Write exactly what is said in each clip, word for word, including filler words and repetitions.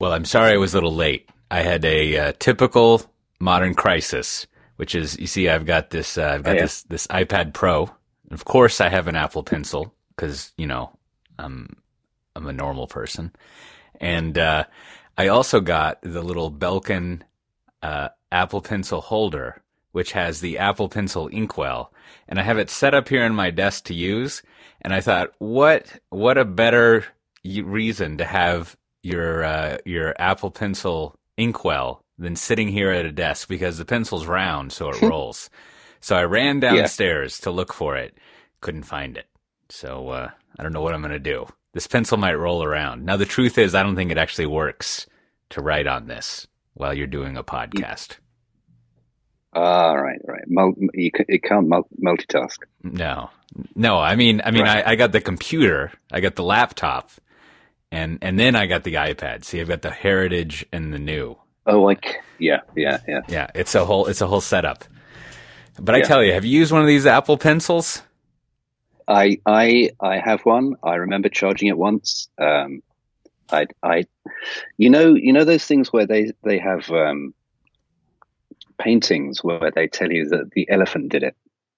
Well, I'm sorry I was a little late. I had a uh, typical modern crisis, which is, you see, I've got this, uh, I've got oh, yeah. this, this iPad Pro. Of course, I have an Apple Pencil because, you know, I'm, I'm a normal person. And, uh, I also got the little Belkin, uh, Apple Pencil holder, which has the Apple Pencil inkwell. And I have it set up here on my desk to use. And I thought, what, what a better reason to have your, uh, your Apple Pencil inkwell than sitting here at a desk, because the pencil's round, so it rolls. So I ran downstairs yeah. to look for it. Couldn't find it. So, uh, I don't know what I'm going to do. This pencil might roll around. Now, the truth is, I don't think it actually works to write on this while you're doing a podcast. Ah, uh, right, right. Mul- you, it can't mul- multitask. No, no. I mean, I mean, right. I, I got the computer, I got the laptop, and and then I got the iPad. See, I've got the Heritage and the new. Oh, like yeah, yeah, yeah. Yeah, it's a whole it's a whole setup. But I yeah. tell you, have you used one of these Apple Pencils? I I I have one. I remember charging it once. Um, I I, you know, you know those things where they they have um, paintings where they tell you that the elephant did it,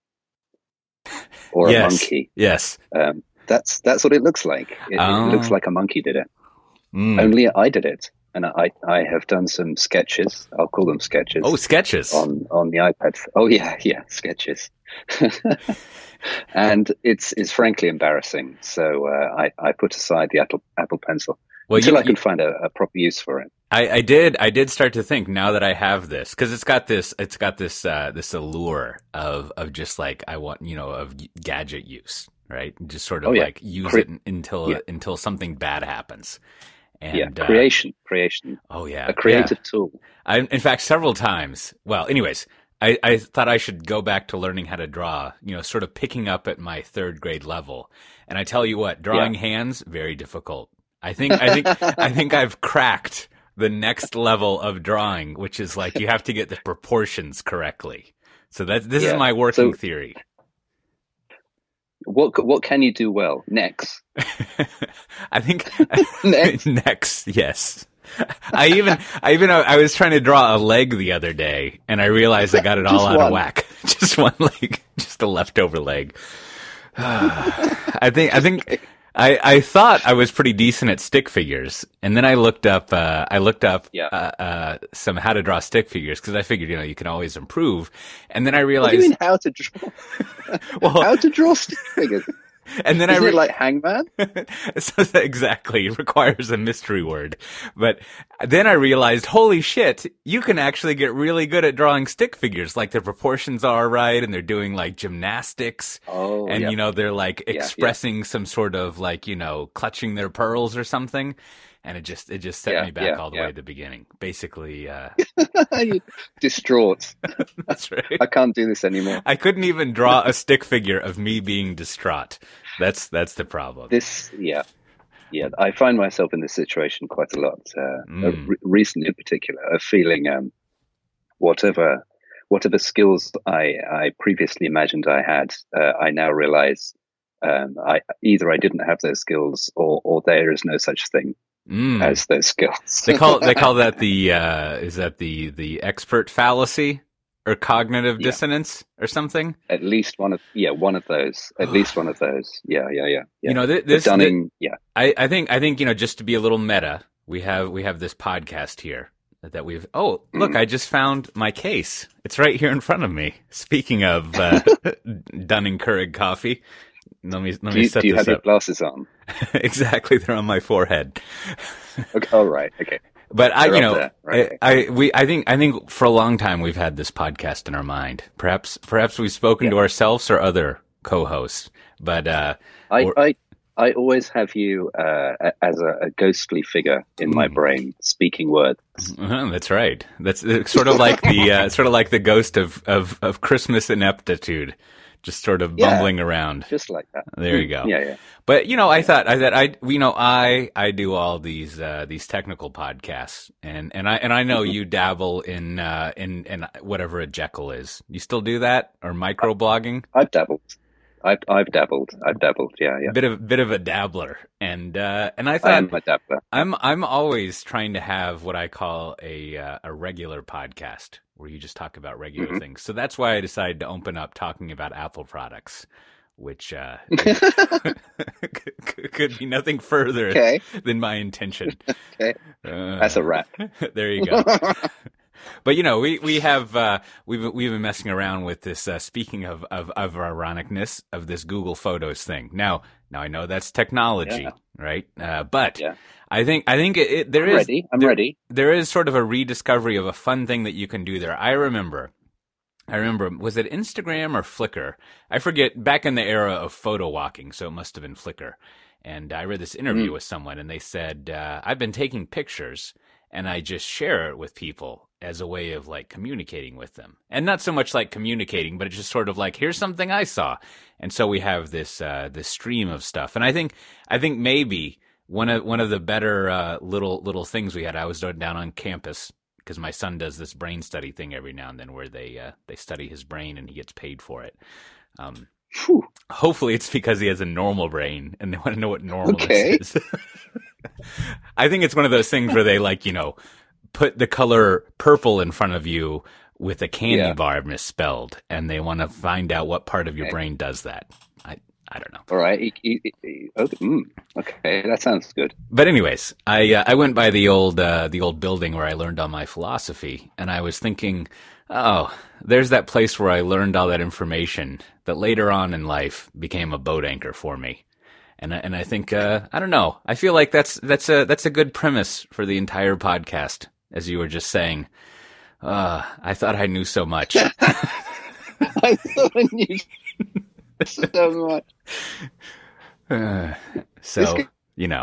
or yes. a monkey. Yes, um, that's that's what it looks like. It, oh. it looks like a monkey did it. Mm. Only I did it. And I, I have done some sketches. I'll call them sketches. Oh, sketches on on the iPad. Oh yeah, yeah, sketches. And it's it's frankly embarrassing. So uh, I I put aside the Apple Apple Pencil well, until you, I can you, find a, a proper use for it. I, I did I did start to think, now that I have this, because it's got this it's got this uh, this allure of of just like, I want, you know, of gadget use, right? Just sort of oh, yeah. like use Cre- it until yeah. until something bad happens. And, yeah, creation, uh, creation. Oh, yeah. A creative yeah. tool. I, in fact, several times. Well, anyways, I, I thought I should go back to learning how to draw, you know, sort of picking up at my third grade level. And I tell you what, drawing yeah. hands, very difficult. I think, I think, I think I've cracked the next level of drawing, which is like, you have to get the proportions correctly. So that this yeah. is my working so, theory. What what can you do well? Next. I think next. next, yes. I even I even I was trying to draw a leg the other day, and I realized I got it all out one. of whack. Just one leg, just a leftover leg. I think I think I, I thought I was pretty decent at stick figures, and then I looked up uh, I looked up yeah. uh, uh, some how to draw stick figures, because I figured, you know, you can always improve. And then I realized, what do you mean how to draw? well, how to draw stick figures? And then Isn't I re- it like Hangman? so exactly, it requires a mystery word. But then I realized, holy shit, you can actually get really good at drawing stick figures. Like, their proportions are right, and they're doing like gymnastics. Oh, and yep. you know, they're like yeah, expressing yeah. some sort of like, you know, clutching their pearls or something. And it just it just set yeah, me back yeah, all the yeah. way at the beginning. Basically, uh distraught. That's right. I can't do this anymore. I couldn't even draw a stick figure of me being distraught. That's that's the problem. This, yeah, yeah. I find myself in this situation quite a lot. Uh, mm. re- recently, in particular, of feeling um, whatever whatever skills I I previously imagined I had, uh, I now realize um, I either I didn't have those skills, or or there is no such thing. Mm. As those skills. they call they call that the uh, is that the the expert fallacy or cognitive yeah. dissonance or something? At least one of yeah one of those. At least one of those. Yeah, yeah, yeah. yeah. You know, th- this Dunning, th- yeah. I, I think I think you know, just to be a little meta, we have we have this podcast here that we've. Oh, look! Mm. I just found my case. It's right here in front of me. Speaking of uh, Dunning-Keurig coffee. Let me let do me you, set do you this have up. Your glasses on? Exactly, they're on my forehead. Okay, all right, okay. But I, they're you know, right. I, I, we, I think, I think for a long time we've had this podcast in our mind. Perhaps, perhaps we've spoken yeah. to ourselves or other co-hosts. But uh, I, or, I, I always have you uh, as a, a ghostly figure in mm. my brain, speaking words. Uh-huh, that's right. That's sort of like the, uh, sort of like the ghost of, of, of Christmas ineptitude. Just sort of bumbling yeah, around. Just like that. There you go. Yeah, yeah. But, you know, I thought, I thought, I, you know, I, I do all these, uh, these technical podcasts, and, and I, and I know you dabble in, uh, in, in whatever a Jekyll is. You still do that, or microblogging? I've dabbled. I've I've dabbled. I've dabbled. Yeah, yeah. Bit of bit of a dabbler, and uh, and I I thought am a dabbler. I'm I'm always trying to have what I call a uh, a regular podcast where you just talk about regular Mm-hmm. things. So that's why I decided to open up talking about Apple products, which uh, could be nothing further Okay. than my intention. Okay. Uh, That's a wrap. there you go. But you know, we we have uh, we've we've been messing around with this. Uh, speaking of, of of ironicness of this Google Photos thing. Now, now I know that's technology, Yeah. right? Uh, but Yeah. I think I think it, it, there I'm is ready. I'm there, ready. there is sort of a rediscovery of a fun thing that you can do there. I remember. I remember, was it Instagram or Flickr? I forget, back in the era of photo walking, so it must have been Flickr. And I read this interview Mm. with someone, and they said, uh, I've been taking pictures, and I just share it with people as a way of, like, communicating with them. And not so much like communicating, but it's just sort of like, here's something I saw. And so we have this uh, this stream of stuff. And I think I think maybe one of one of the better uh, little little things we had, I was down on campus, because my son does this brain study thing every now and then where they uh, they study his brain and he gets paid for it. Um, Phew. hopefully it's because he has a normal brain and they want to know what normalness Okay. is. I think it's one of those things where they, like, you know, put the color purple in front of you with a candy Yeah. bar misspelled, and they want to find out what part of your Okay. brain does that. I I don't know. All right. E- e- e- okay. Mm. Okay. That sounds good. But anyways, I uh, I went by the old uh, the old building where I learned all my philosophy, and I was thinking, oh, there's that place where I learned all that information that later on in life became a boat anchor for me. And I, and I think uh, I don't know. I feel like that's that's a that's a good premise for the entire podcast, as you were just saying. Uh, I thought I knew so much. I thought I knew so much. Uh, so you know,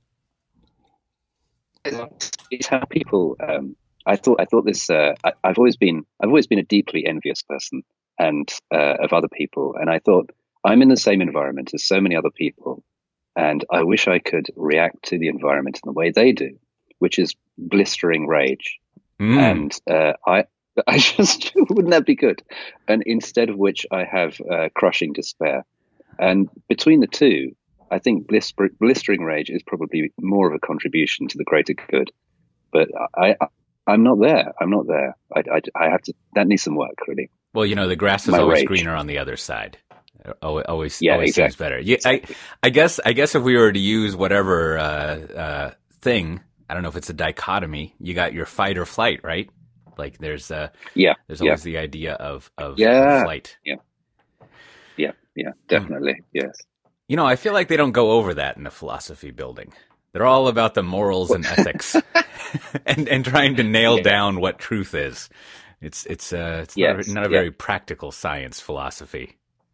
It's how people. Um, I thought. I thought this. Uh, I, I've always been. I've always been a deeply envious person, and uh, of other people. And I thought I'm in the same environment as so many other people, and I wish I could react to the environment in the way they do, which is blistering rage. Mm. And uh, I. I just wouldn't that be good? And instead of which, I have uh, crushing despair. And between the two, I think blister- blistering rage is probably more of a contribution to the greater good. But I, I I'm not there. I'm not there. I, I, I have to. That needs some work, really. Well, you know, the grass is My always rage. greener on the other side. Always, always, Yeah, always exactly. seems better. Yeah, Exactly. I, I guess, I guess if we were to use whatever uh, uh, thing, I don't know if it's a dichotomy. You got your fight or flight, right? Like there's, uh, Yeah. there's Yeah. always the idea of of, Yeah. of flight. Yeah. Yeah. Definitely. Yes. You know, I feel like they don't go over that in a philosophy building. They're all about the morals and ethics, and and trying to nail Yeah. down what truth is. It's it's uh it's Yes. not, a, not a Yeah. very practical science philosophy.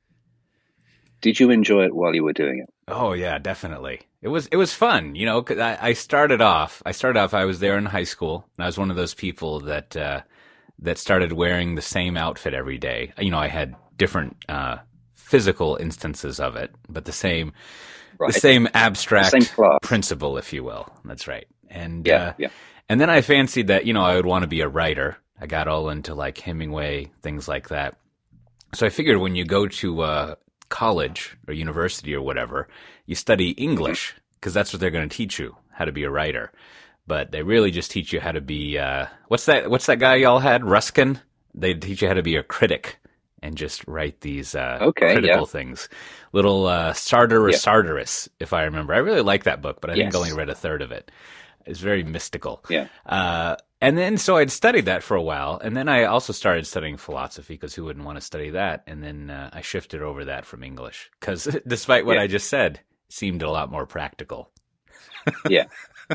Did you enjoy it while you were doing it? Oh yeah, definitely. It was it was fun, you know. 'Cause I, I started off. I started off. I was there in high school, and I was one of those people that uh, that started wearing the same outfit every day. You know, I had different uh, physical instances of it, but the same Right. the same abstract The same class. principle, if you will. That's right. And Yeah. uh, Yeah. and then I fancied that, you know, I would want to be a writer. I got all into like Hemingway, things like that. So I figured when you go to uh, college or university or whatever, you study English because that's what they're going to teach you, how to be a writer. But they really just teach you how to be, uh, what's that, what's that guy y'all had? Ruskin? They teach you how to be a critic and just write these uh, Okay, critical yeah. things. Little uh, Sartor or Yeah. Sartorus, if I remember. I really like that book, but I think I Yes. only read a third of it. It's very mystical. Yeah. Uh, and then, so I'd studied that for a while. And then I also started studying philosophy because who wouldn't want to study that? And then uh, I shifted over that from English because despite what Yeah. I just said, it seemed a lot more practical. Yeah.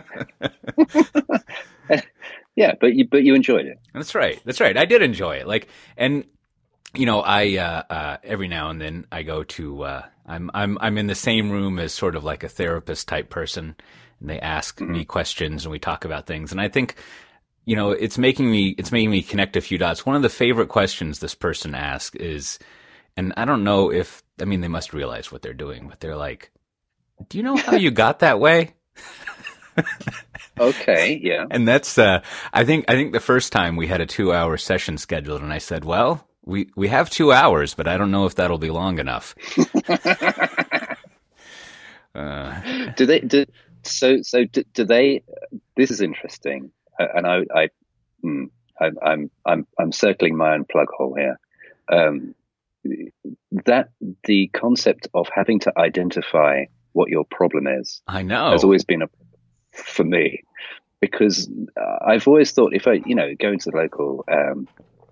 Yeah. But you, but you enjoyed it. That's right. That's right. I did enjoy it. Like, and you know, I uh, uh, every now and then I go to uh, I'm I'm I'm in the same room as sort of like a therapist type person, and they ask Mm-hmm. me questions and we talk about things. And I think, you know, it's making me it's making me connect a few dots. One of the favorite questions this person asks is, and I don't know if I mean they must realize what they're doing, but they're like, "Do you know how you got that way?" Okay. Yeah. And that's, uh, I think, I think the first time we had a two hour session scheduled and I said, well, we we have two hours, but I don't know if that'll be long enough. uh. Do they? Do, so so do, do they? This is interesting, uh, and I I, mm, I I'm I'm I'm circling my own plug hole here. Um, that the concept of having to identify what your problem is, I know, has always been a for me, because uh, I've always thought if I, you know, go into the local um,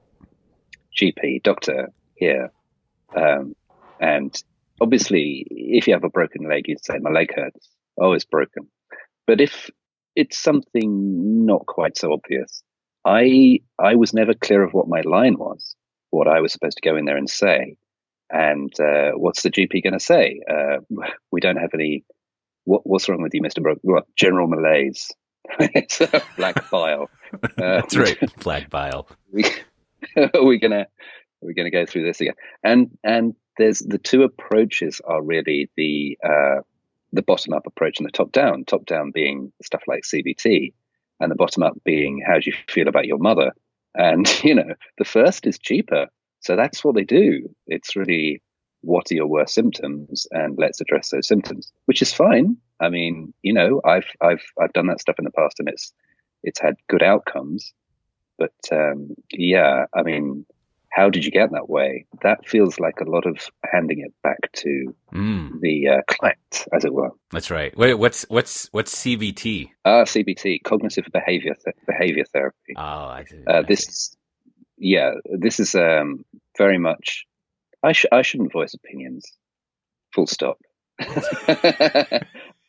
G P doctor here, um, and obviously, if you have a broken leg, you'd say my leg hurts. Oh, it's broken. But if it's something not quite so obvious, I I was never clear of what my line was, what I was supposed to go in there and say. And uh, what's the G P going to say? Uh, we don't have any. What, what's wrong with you, Mister Brook? Well, general malaise. It's a black bile. Uh, That's right, black bile. We, are we gonna are we gonna go through this again? And and there's the two approaches are really the uh, the bottom up approach and the top down. Top down being stuff like C B T, and the bottom up being how do you feel about your mother? And you know, the first is cheaper. So that's what they do. It's really, what are your worst symptoms, and let's address those symptoms, which is fine. I mean, you know, I've I've I've done that stuff in the past, and it's it's had good outcomes. But um, yeah, I mean, how did you get that way? That feels like a lot of handing it back to mm. the uh, client, as it were. That's right. Wait, what's what's what's C B T? Uh, C B T, cognitive behavior th- behavior therapy. Oh, I see. Uh, I this. see. Yeah, this is um, very much. I sh- I shouldn't voice opinions. Full stop. I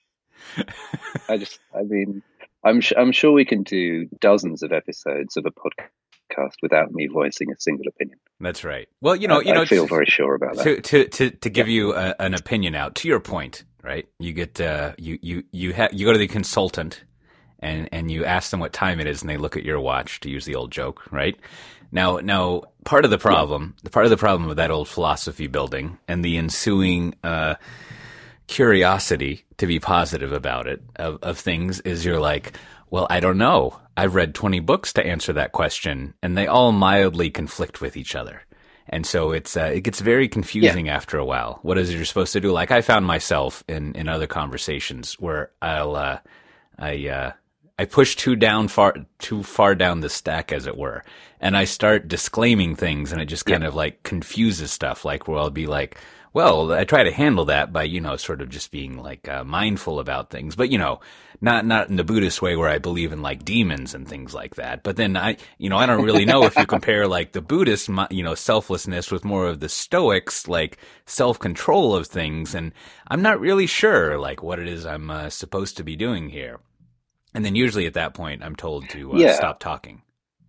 just. I mean, I'm. Sh- I'm sure we can do dozens of episodes of a podcast without me voicing a single opinion. That's right. Well, you know, I, you know, I feel very sure about that. To to to, to give yeah. you a, an opinion out. To your point, right? You get uh, you you you ha- you go to the consultant, and and you ask them what time it is, and they look at your watch. To use the old joke, right? Now, now, part of the problem, the part of the problem with that old philosophy building and the ensuing uh, curiosity to be positive about it of, of things is you're like, well, I don't know. I've read twenty books to answer that question, and they all mildly conflict with each other. And so it's uh, it gets very confusing yeah. after a while. What is it you're supposed to do? Like I found myself in, in other conversations where I'll uh, I uh, I push too down far too far down the stack, as it were, and I start disclaiming things, and it just kind yeah. of like confuses stuff. Like where I'll be like, well, I try to handle that by, you know, sort of just being like uh, mindful about things, but you know, not not in the Buddhist way where I believe in like demons and things like that. But then I, you know, I don't really know if you compare like the Buddhist, you know, selflessness with more of the Stoics, like self-control of things, and I'm not really sure like what it is I'm uh, supposed to be doing here. And then usually at that point, I'm told to uh, yeah. stop talking.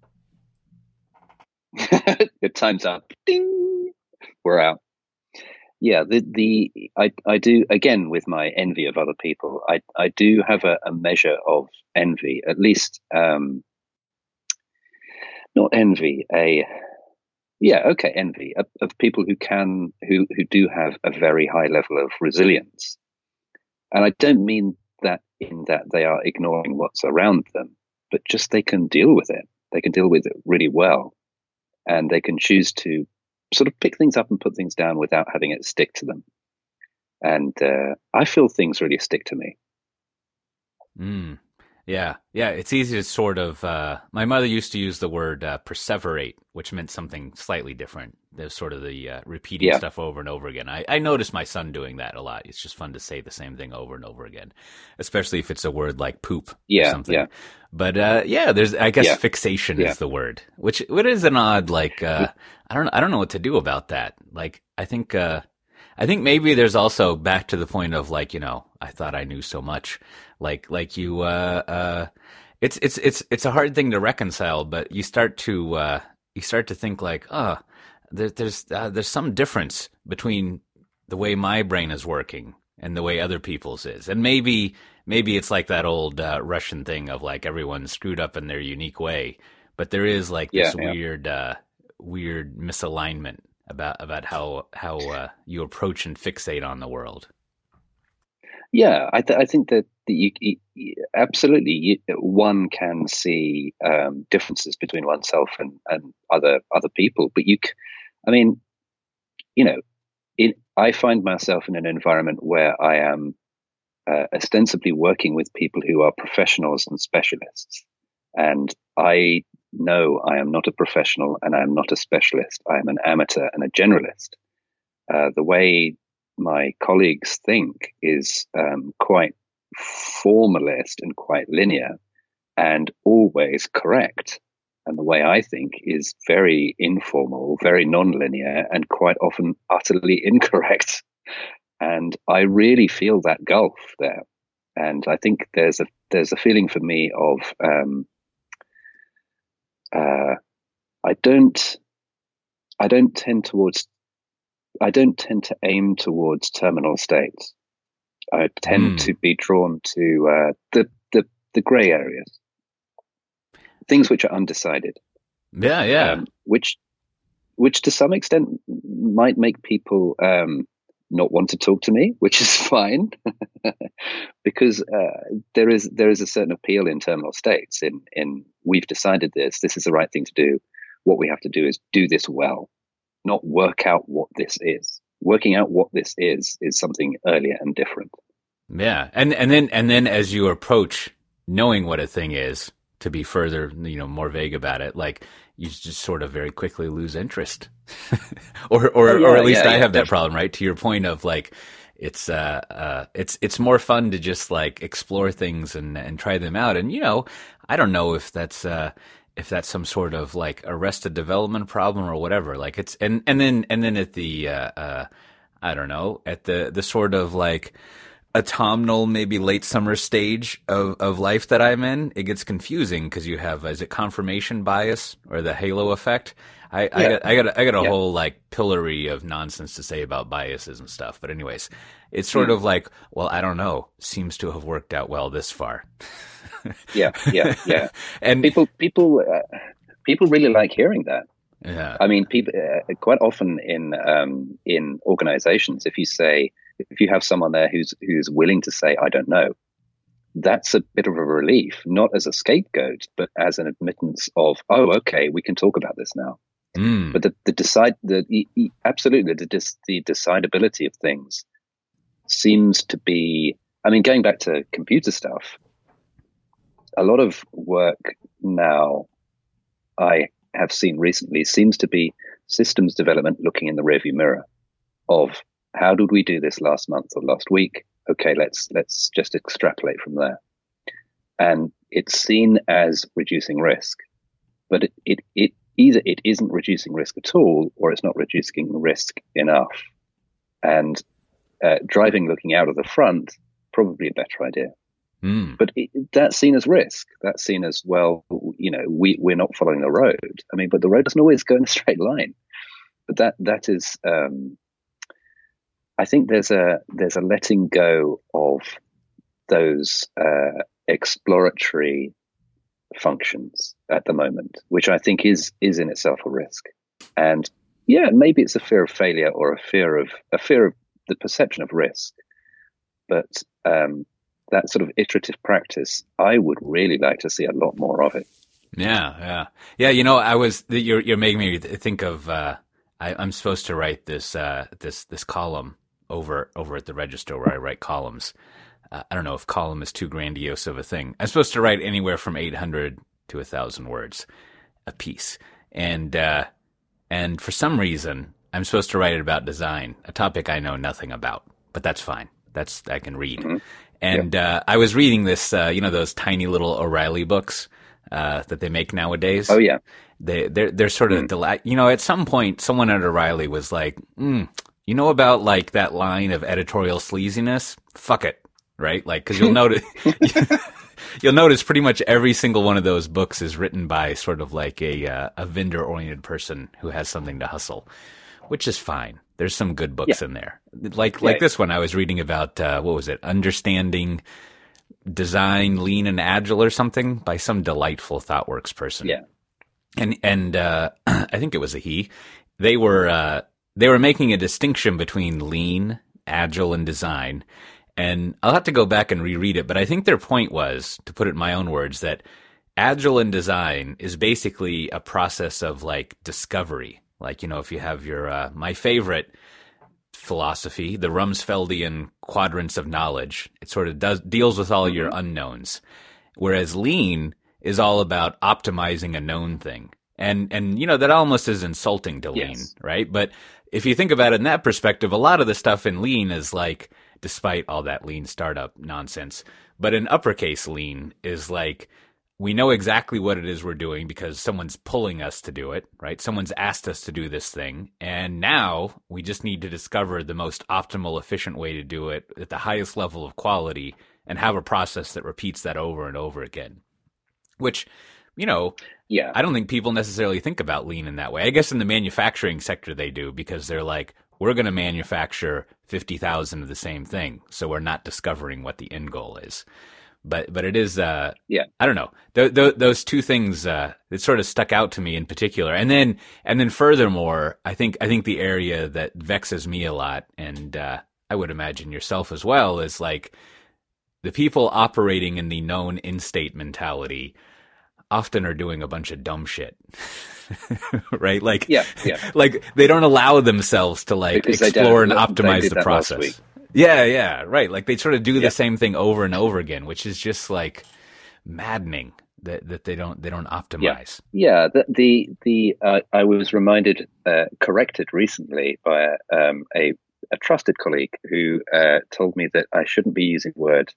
Your time's up. Ding. We're out. Yeah, the the I I do, again, with my envy of other people, I I do have a, a measure of envy, at least um, not envy, a yeah, okay, envy of, of people who can who who do have a very high level of resilience, and I don't mean that in that they are ignoring what's around them, but just they can deal with it. They can deal with it really well, and they can choose to sort of pick things up and put things down without having it stick to them. And uh, I feel things really stick to me. Mm. Yeah. Yeah. It's easy to sort of, uh, my mother used to use the word uh, perseverate, which meant something slightly different. There's sort of the uh, repeating yeah. stuff over and over again. I, I notice my son doing that a lot. It's just fun to say the same thing over and over again, especially if it's a word like poop yeah, or something. Yeah. But uh, yeah, there's, I guess, yeah. fixation yeah. is the word, which what is an odd, like, uh, I don't, I don't know what to do about that. Like, I think, uh, I think maybe there's also back to the point of like, you know, I thought I knew so much, like, like you, uh, uh, it's, it's, it's, it's a hard thing to reconcile, but you start to, uh, you start to think like, oh, there, there's, uh, there's some difference between the way my brain is working and the way other people's is. And maybe, maybe it's like that old, uh, Russian thing of like everyone's screwed up in their unique way, but there is like this yeah, yeah. weird, uh, weird misalignment about about how how uh, you approach and fixate on the world. Yeah, I, th- I think that the, you, you, absolutely you, one can see um, differences between oneself and, and other other people, but you, c- I mean, you know, it, I find myself in an environment where I am uh, ostensibly working with people who are professionals and specialists. And I know I am not a professional and I am not a specialist. I am an amateur and a generalist. Uh, the way my colleagues think is um, quite formalist and quite linear and always correct. And the way I think is very informal, very non-linear, and quite often utterly incorrect. And I really feel that gulf there. And I think there's a there's a feeling for me of um, uh, I don't I don't tend towards I don't tend to aim towards terminal states. I tend mm. to be drawn to uh, the the the grey areas. Things which are undecided. Yeah, yeah. Um, which, which to some extent might make people um, not want to talk to me, which is fine, because uh, there is there is a certain appeal in terminal states. In in we've decided this. This is the right thing to do. What we have to do is do this well, not work out what this is. Working out what this is is something earlier and different. Yeah, and and then and then as you approach knowing what a thing is, to be further, you know, more vague about it, like you just sort of very quickly lose interest, or or oh, yeah, or at least yeah, I yeah, have that definitely. problem, right? To your point of like, it's uh uh it's it's more fun to just like explore things and and try them out, and you know, I don't know if that's uh if that's some sort of like arrested development problem or whatever. Like it's and and then and then at the uh, uh I don't know at the the sort of like autumnal, maybe late summer stage of, of life that I'm in, it gets confusing because you have, is it confirmation bias or the halo effect? I, yeah. I got, I got, a, I got a yeah. whole like pillory of nonsense to say about biases and stuff. But anyways, it's sort mm. of like, well, I don't know, seems to have worked out well this far. yeah, yeah, yeah. And people, people, uh, people really like hearing that. Yeah. I mean, people uh, quite often in um, in organizations, if you say, if you have someone there who's who's willing to say, I don't know, that's a bit of a relief, not as a scapegoat, but as an admittance of, oh, okay, we can talk about this now. Mm. But the, the decide, the, the absolutely the, the decidability of things seems to be, I mean, going back to computer stuff, a lot of work now I have seen recently seems to be systems development looking in the rearview mirror of, how did we do this last month or last week? Okay, let's let's just extrapolate from there. And it's seen as reducing risk, but it, it, it either it isn't reducing risk at all, or it's not reducing risk enough. And uh, driving looking out of the front, probably a better idea. Mm. But it, that's seen as risk. That's seen as, well, you know, we, we're not following the road. I mean, but the road doesn't always go in a straight line. But that that is... Um, I think there's a there's a letting go of those uh, exploratory functions at the moment, which I think is is in itself a risk. And yeah, maybe it's a fear of failure or a fear of a fear of the perception of risk. But um, that sort of iterative practice, I would really like to see a lot more of it. Yeah, yeah, yeah. You know, I was you're you're making me think of. Uh, I, I'm supposed to write this uh, this this column over over at the Register where I write columns. Uh, I don't know if column is too grandiose of a thing. I'm supposed to write anywhere from eight hundred to one thousand words a piece. And uh, and for some reason, I'm supposed to write it about design, a topic I know nothing about. But that's fine. That's I can read. Mm-hmm. And yeah. uh, I was reading this, uh, you know, those tiny little O'Reilly books uh, that they make nowadays. Oh, yeah. They, they're, they're sort of, mm. deli- you know, at some point, someone at O'Reilly was like, mm, you know about like that line of editorial sleaziness? Fuck it, right? Like, because you'll notice, you'll notice pretty much every single one of those books is written by sort of like a uh, a vendor-oriented person who has something to hustle, which is fine. There's some good books yeah. in there, like like yeah. this one I was reading about. Uh, what was it? Understanding Design, Lean and Agile, or something, by some delightful ThoughtWorks person. Yeah, and and uh, I think it was a he. They were. Uh, They were making a distinction between lean, agile, and design. And I'll have to go back and reread it, but I think their point was, to put it in my own words, that agile and design is basically a process of like discovery, Like, you know, if you have your, uh, my favorite philosophy, the Rumsfeldian quadrants of knowledge, it sort of does deals with all mm-hmm. your unknowns. Whereas lean is all about optimizing a known thing. And, and, you know, that almost is insulting to lean, yes. right? But if you think about it in that perspective, a lot of the stuff in lean is like, despite all that lean startup nonsense, but in uppercase lean is like, we know exactly what it is we're doing because someone's pulling us to do it, right? Someone's asked us to do this thing. And now we just need to discover the most optimal, efficient way to do it at the highest level of quality and have a process that repeats that over and over again, which, you know, yeah, I don't think people necessarily think about lean in that way. I guess in the manufacturing sector they do, because they're like, we're going to manufacture fifty thousand of the same thing. So we're not discovering what the end goal is. But but it is, uh, yeah. I don't know. Th- th- those two things, uh, it sort of stuck out to me in particular. And then and then furthermore, I think I think the area that vexes me a lot, and uh, I would imagine yourself as well, is like the people operating in the known in-state mentality often are doing a bunch of dumb shit. Right? Like, yeah, yeah. like they don't allow themselves to like because explore and optimize the process. Yeah, yeah, right. Like they sort of do the yeah. same thing over and over again, which is just like maddening that, that they don't they don't optimize. Yeah, yeah the the, the uh, I was reminded, uh, corrected recently by a, um, a a trusted colleague who uh, told me that I shouldn't be using the word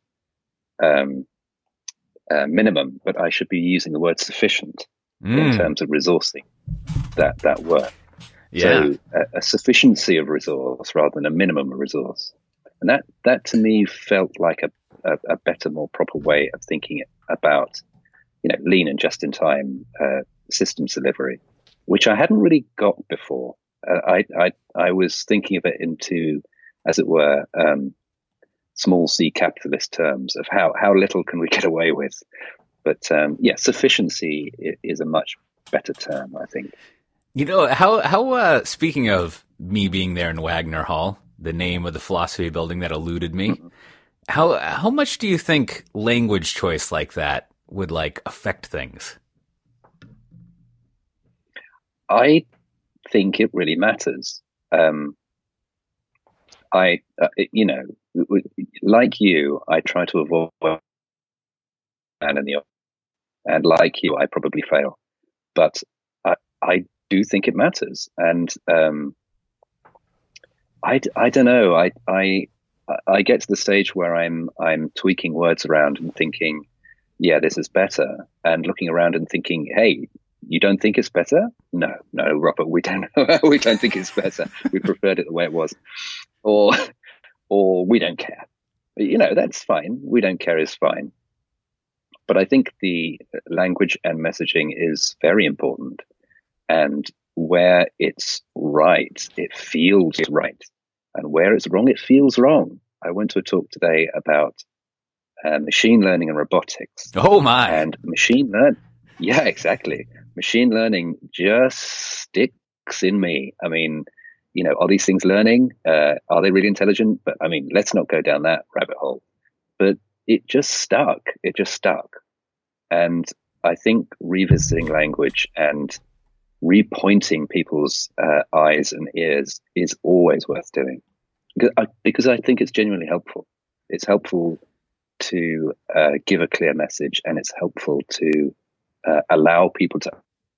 um, uh, minimum, but I should be using the word sufficient mm. in terms of resourcing that that work. Yeah. So a, a sufficiency of resource rather than a minimum of resource. And that, that to me felt like a, a, a better, more proper way of thinking about, you know, lean and just-in-time uh, systems delivery, which I hadn't really got before. Uh, I, I I was thinking of it into, as it were, um, small c capitalist terms of how, how little can we get away with. But um, yeah, sufficiency is a much better term, I think. You know, how, how uh, speaking of me being there in Wagner Hall, the name of the philosophy building that eluded me. Mm-hmm. How how much do you think language choice like that would like affect things? I think it really matters. Um, I, uh, you know, like you, I try to avoid and in the and like you, I probably fail, but I I do think it matters, and um, I, I don't know. I, I, I get to the stage where I'm, I'm tweaking words around and thinking, yeah, this is better. And looking around and thinking, hey, you don't think it's better? No, no, Robert, we don't, we don't think it's better. We preferred it the way it was. Or, or we don't care. You know, that's fine. We don't care is fine. But I think the language and messaging is very important. And where it's right, it feels right. And where it's wrong, it feels wrong. I went to a talk today about uh, machine learning and robotics. Oh, my. And machine learn. Yeah, exactly. Machine learning just sticks in me. I mean, you know, are these things learning? Uh, are they really intelligent? But I mean, let's not go down that rabbit hole. But it just stuck. It just stuck. And I think revisiting language and repointing people's uh, eyes and ears is always worth doing, because I, because I think it's genuinely helpful. It's helpful to uh, give a clear message, and it's helpful to uh, allow people to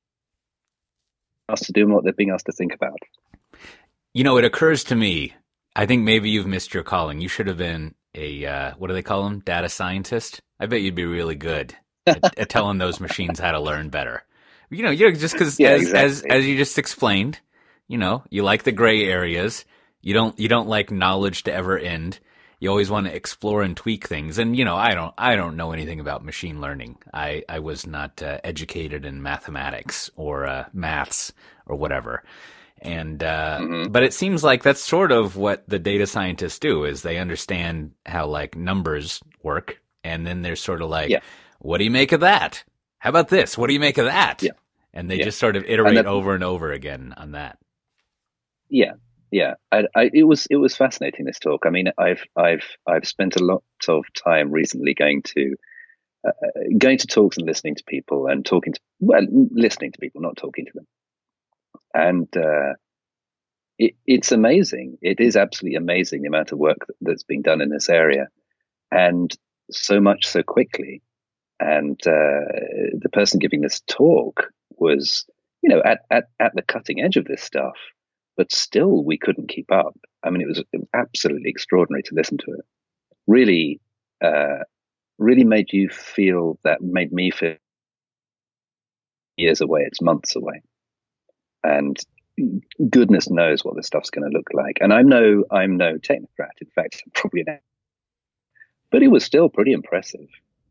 ask to do what they're being asked to think about. You know, it occurs to me, I think maybe you've missed your calling. You should have been a, uh, what do they call them? Data scientist? I bet you'd be really good at, at telling those machines how to learn better. You know, you know, just because yeah, as, exactly. as as you just explained, you know, you like the gray areas. You don't you don't like knowledge to ever end. You always want to explore and tweak things. And you know, I don't I don't know anything about machine learning. I I was not uh, educated in mathematics or uh, maths or whatever. And uh, mm-hmm. but it seems like that's sort of what the data scientists do, is they understand how like numbers work, and then they're sort of like, yeah. what do you make of that? How about this? What do you make of that? Yeah. And they yeah. just sort of iterate and that, over and over again on that. Yeah, yeah. I, I, it was it was fascinating, this talk. I mean, I've I've I've spent a lot of time recently going to uh, going to talks and listening to people and talking to well, listening to people, not talking to them. and uh, it, it's amazing. It is absolutely amazing the amount of work that's being done in this area, and so much so quickly. And uh, the person giving this talk was, you know, at, at, at the cutting edge of this stuff, but still we couldn't keep up. I mean, it was absolutely extraordinary to listen to it. Really, uh, really made you feel that, made me feel years away. It's months away. And goodness knows what this stuff's going to look like. And I'm no, I'm no technocrat. In fact, I'm probably not. But it was still pretty impressive.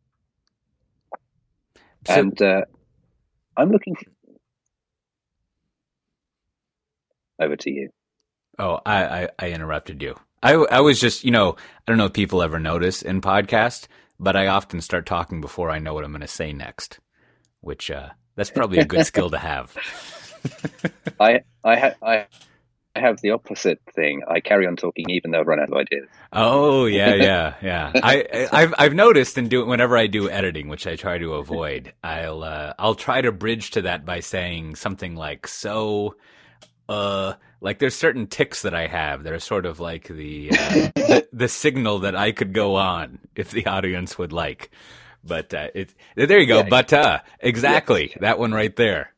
So, and uh, I'm looking for... Over to you. Oh, I, I, I interrupted you. I, I was just, you know, I don't know if people ever notice in podcasts, but I often start talking before I know what I'm going to say next, which uh, that's probably a good skill to have. I I, ha- I have the opposite thing. I carry on talking even though I've run out of ideas. Oh yeah, yeah, yeah. I I've I've noticed and do whenever I do editing, which I try to avoid. I'll uh, I'll try to bridge to that by saying something like so. Uh, like there's certain tics that I have that are sort of like the, uh, the the signal that I could go on if the audience would like. But uh, it there you go. Yeah, but uh, exactly yeah. That one right there.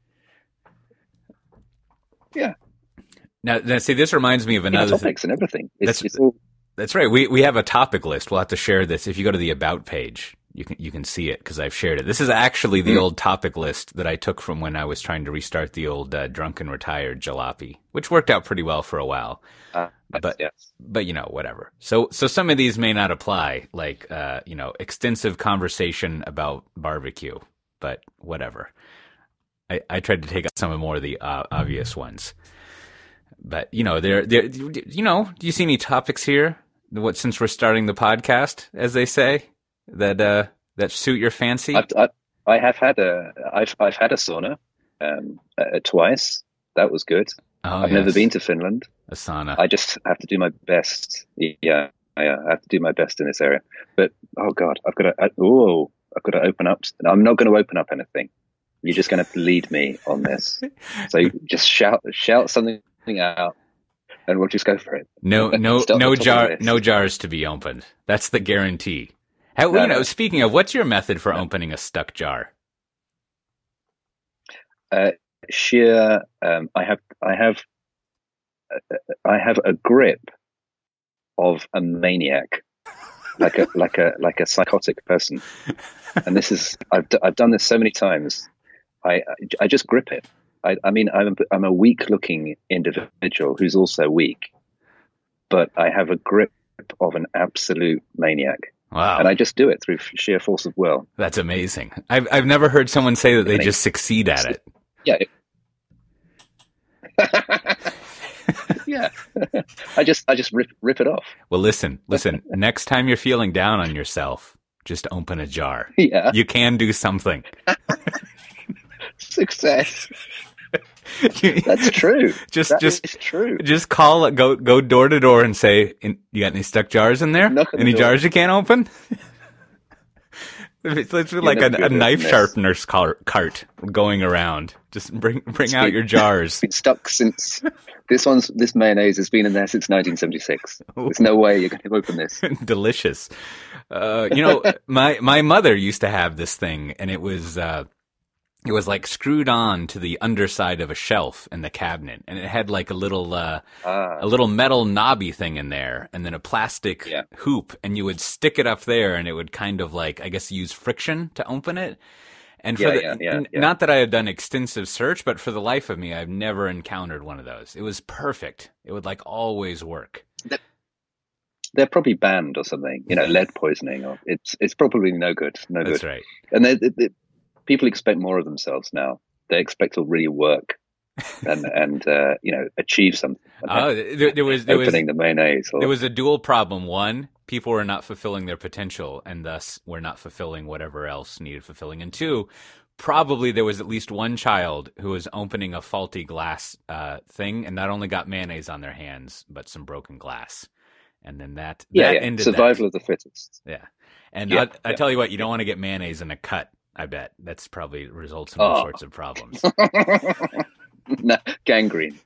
Yeah. Now, now, see, this reminds me of another yeah, topics thing. and everything. It's, that's it's all... that's right. We we have a topic list. We'll have to share this. If you go to the About page, you can you can see it because I've shared it. This is actually the mm. old topic list that I took from when I was trying to restart the old uh, Drunken Retired Jalopy, which worked out pretty well for a while. Uh, but yes. but you know, whatever. So so some of these may not apply, like uh, you know, extensive conversation about barbecue, but whatever. I, I tried to take out some of more of the uh, obvious ones. But you know, there, there, you know, do you see any topics here? What since we're starting the podcast, as they say, that uh, that suit your fancy? I've, I, I have had a, I've I've had a sauna, um, uh, twice. That was good. Oh, I've yes. never been to Finland. A sauna. I just have to do my best. Yeah, I have to do my best in this area. But oh god, I've got to. I, oh, I've got to open up. I'm not going to open up anything. You're just going to lead me on this. So just shout, shout something out, and we'll just go for it. No, no, no jar, no jars to be opened. That's the guarantee. How, no, you know, no. Speaking of, what's your method for no. opening a stuck jar? Uh, sheer, um, I have, I have, uh, I have a grip of a maniac, like a, like a, like a psychotic person. And this is, I've, I've done this so many times. I, I just grip it. I, I mean, I'm a, I'm a weak-looking individual who's also weak, but I have a grip of an absolute maniac. Wow! And I just do it through sheer force of will. That's amazing. I've I've never heard someone say that they just succeed at it. Yeah. Yeah. I just I just rip rip it off. Well, listen, listen. Next time you're feeling down on yourself, just open a jar. Yeah. You can do something. Success. That's true. Just, that just, is true. Just call, go, go door to door and say, in, "You got any stuck jars in there? Any door. jars you can't open?" It's literally like a, a knife sharpener's cart, cart going around. Just bring, bring it's out been, your jars. It's stuck since this one's. This mayonnaise has been in there since nineteen seventy-six. There's no way you're going to open this. Delicious. Uh, you know, my my mother used to have this thing, and it was. Uh, It was like screwed on to the underside of a shelf in the cabinet, and it had like a little, uh, uh, a little metal knobby thing in there, and then a plastic yeah. hoop, and you would stick it up there, and it would kind of like, I guess, use friction to open it. And for yeah, the, yeah, yeah, yeah. not that I had done extensive search, but for the life of me, I've never encountered one of those. It was perfect. It would like always work. They're, they're probably banned or something, you know, lead poisoning, or it's it's probably no good, no That's good. That's right. And they. they, they people expect more of themselves now. They expect to really work and and uh, you know achieve something. Oh, there, there was there opening was, the mayonnaise. Or... There was a dual problem. One, people were not fulfilling their potential, and thus were not fulfilling whatever else needed fulfilling. And two, probably there was at least one child who was opening a faulty glass uh, thing, and not only got mayonnaise on their hands, but some broken glass. And then that, yeah, that yeah. ended survival that. of the fittest. Yeah, and yeah, I, I yeah. tell you what, you don't want to get mayonnaise in a cut. I bet that's probably results in all oh. sorts of problems. No, gangrene.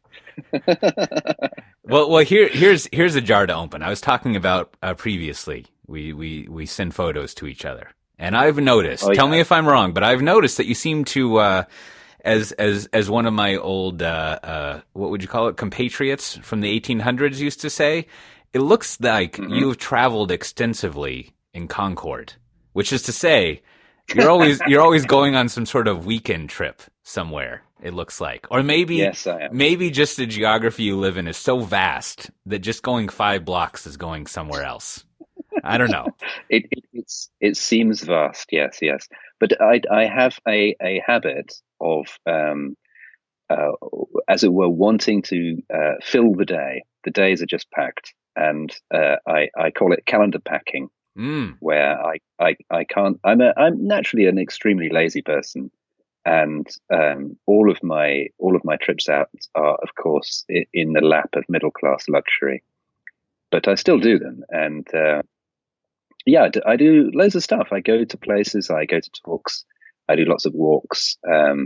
Well, well, here, here's here's a jar to open. I was talking about uh, previously. We, we we send photos to each other, and I've noticed. Oh, Tell yeah. me if I'm wrong, but I've noticed that you seem to, uh, as as as one of my old, uh, uh, what would you call it, compatriots from the eighteen hundreds used to say. It looks like Mm-hmm. you've traveled extensively in Concord, which is to say, you're always you're always going on some sort of weekend trip somewhere. It looks like, or maybe Yes, I am. maybe just the geography you live in is so vast that just going five blocks is going somewhere else. I don't know. It, it it's it seems vast, yes, yes. But I I have a a habit of um uh, as it were, wanting to uh, fill the day. The days are just packed, and uh, I I call it calendar packing, Mm. where I I I can't. I'm a I'm naturally an extremely lazy person, and um, all of my all of my trips out are, of course, i- in the lap of middle class luxury. But I still do them, and uh, yeah, I do, I do loads of stuff. I go to places, I go to talks, I do lots of walks. Um,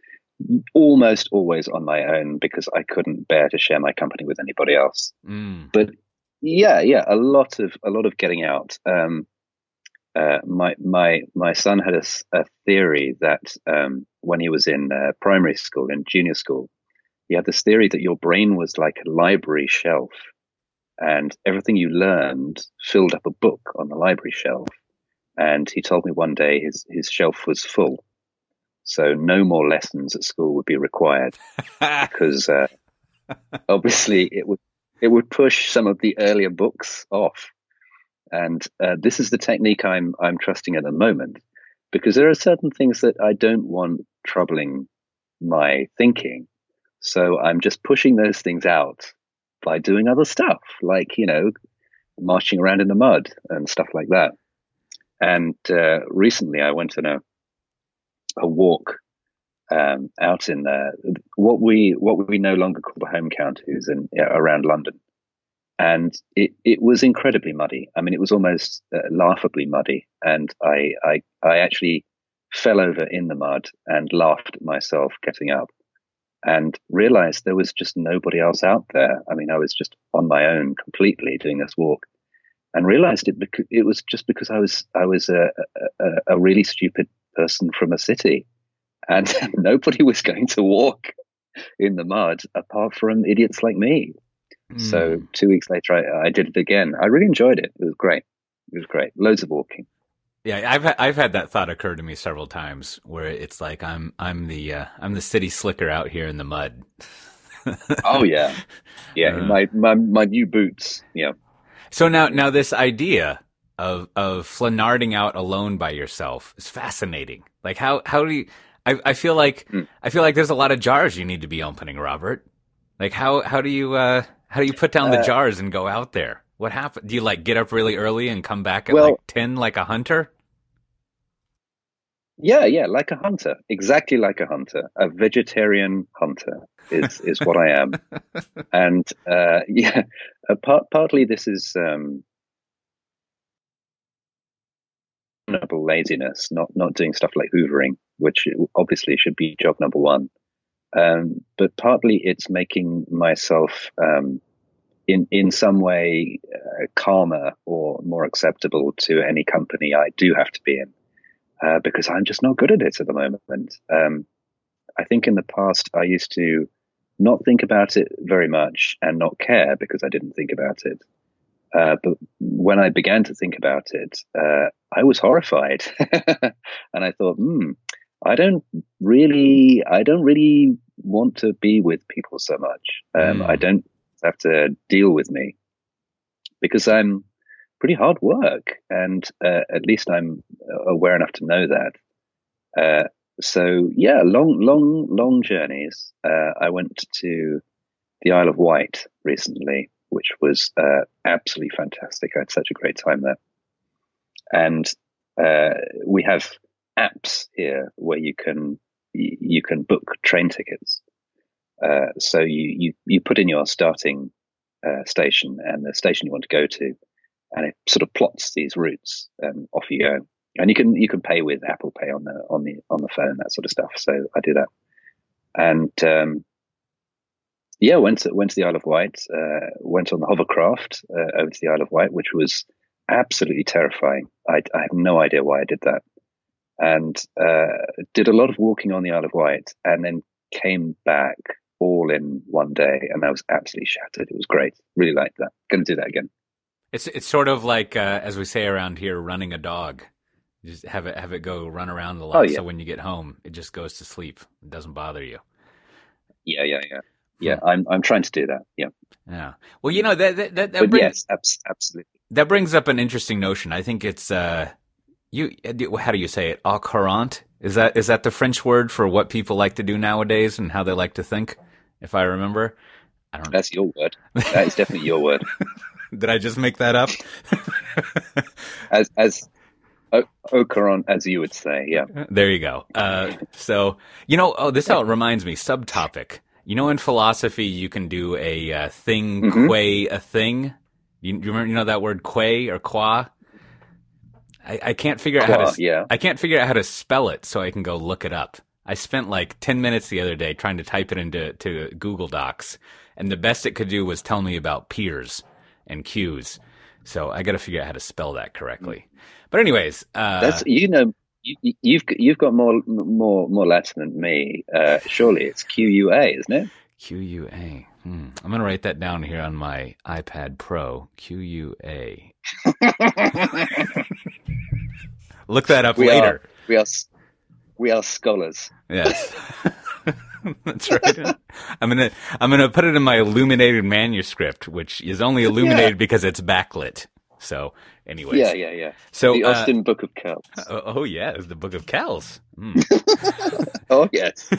almost always on my own because I couldn't bear to share my company with anybody else. Mm. But yeah, yeah, a lot of a lot of getting out. Um, uh, my my my son had a, s- a theory that um, when he was in uh, primary school, in junior school, he had this theory that your brain was like a library shelf, and everything you learned filled up a book on the library shelf. And he told me one day his his shelf was full, so no more lessons at school would be required because uh, obviously it would it would push some of the earlier books off. And uh, this is the technique I'm I'm trusting at the moment, because there are certain things that I don't want troubling my thinking. So I'm just pushing those things out by doing other stuff, like, you know, marching around in the mud and stuff like that. And uh, recently I went on a a walk um, out in uh, what we what we no longer call the home counties in yeah, around London, and it, it was incredibly muddy. I mean, it was almost uh, laughably muddy, and I, I I actually fell over in the mud and laughed at myself getting up, and realized there was just nobody else out there. I mean, I was just on my own completely doing this walk, and realized it because it was just because I was I was a a, a really stupid person from a city, and nobody was going to walk in the mud apart from idiots like me. So Mm. two weeks later, I, I did it again. I really enjoyed it. It was great. It was great. Loads of walking. Yeah, I've ha- I've had that thought occur to me several times, where it's like I'm I'm the uh, I'm the city slicker out here in the mud. Oh yeah, yeah. Uh, my my my new boots. Yeah. so now now this idea of of flanarding out alone by yourself is fascinating. Like how how do you? I I feel like Mm. I feel like there's a lot of jars you need to be opening, Robert. Like how how do you uh how do you put down the Uh, jars and go out there? What happened? Do you like get up really early and come back at like well, ten like a hunter? yeah, yeah. Like a hunter, exactly like a hunter. A vegetarian hunter is is what I am. And uh, yeah, uh, part, partly this is um, laziness, not not doing stuff like hoovering, which obviously should be job number one. Um, but partly it's making myself um, in in some way uh, calmer or more acceptable to any company I do have to be in, uh, because I'm just not good at it at the moment. Um, I think in the past I used to not think about it very much and not care because I didn't think about it. Uh, but when I began to think about it, uh, I was horrified, and I thought, hmm, I don't really, I don't really want to be with people so much. Um, I Mm. don't have to deal with me because I'm pretty hard work, and uh, at least I'm aware enough to know that. Uh, so yeah, long, long, long journeys. Uh, I went to the Isle of Wight recently, which was uh, absolutely fantastic. I had such a great time there. And uh, we have apps here where you can you can book train tickets. Uh, so you, you you put in your starting uh, station and the station you want to go to, and it sort of plots these routes, and off you go. And you can you can pay with Apple Pay on the on the on the phone, that sort of stuff. So I do that, and um, Yeah, went to went to the Isle of Wight. Uh, went on the hovercraft uh, over to the Isle of Wight, which was absolutely terrifying. I, I have no idea why I did that, and uh, did a lot of walking on the Isle of Wight, and then came back all in one day, and I was absolutely shattered. It was great. Really liked that. Going to do that again. It's it's sort of like uh, as we say around here, running a dog. You just have it have it go run around a lot. Oh, yeah. So when you get home, it just goes to sleep. It doesn't bother you. Yeah, yeah, yeah, yeah. I'm I'm trying to do that. Yeah. Yeah. Well, you know that that that, that But brings yes, absolutely. that brings up an interesting notion. I think it's uh, you. How do you say it? Au courant. Is that is that the French word for what people like to do nowadays and how they like to think? If I remember, I don't. That's your word. That is definitely your word. Did I just make that up? as as au, au courant, as you would say, yeah. There you go. Uh, so you know, oh, this how it reminds me. Subtopic. You know, in philosophy, you can do a uh, thing, Mm-hmm. quay, a thing. You, you remember, you know that word quay or qua? I, I can't figure out Qua, how to. yeah. I can't figure out how to spell it, so I can go look it up. I spent like ten minutes the other day trying to type it into to Google Docs, and the best it could do was tell me about peers and queues. So I got to figure out how to spell that correctly. But anyways, uh, That's you know you, you've you've got more more more Latin than me. Uh, surely it's Q U A, isn't it? Q U A. Hmm. I'm going to write that down here on my iPad Pro. Q U A. Look that up we later. Are, we are we are scholars. Yes. That's right. I'm gonna I'm gonna put it in my illuminated manuscript, which is only illuminated yeah. because it's backlit. So, anyways. Yeah, yeah, yeah. So the Austin uh, Book of Kells. Oh, oh yeah, it's the Book of Kells. Mm. Oh yes.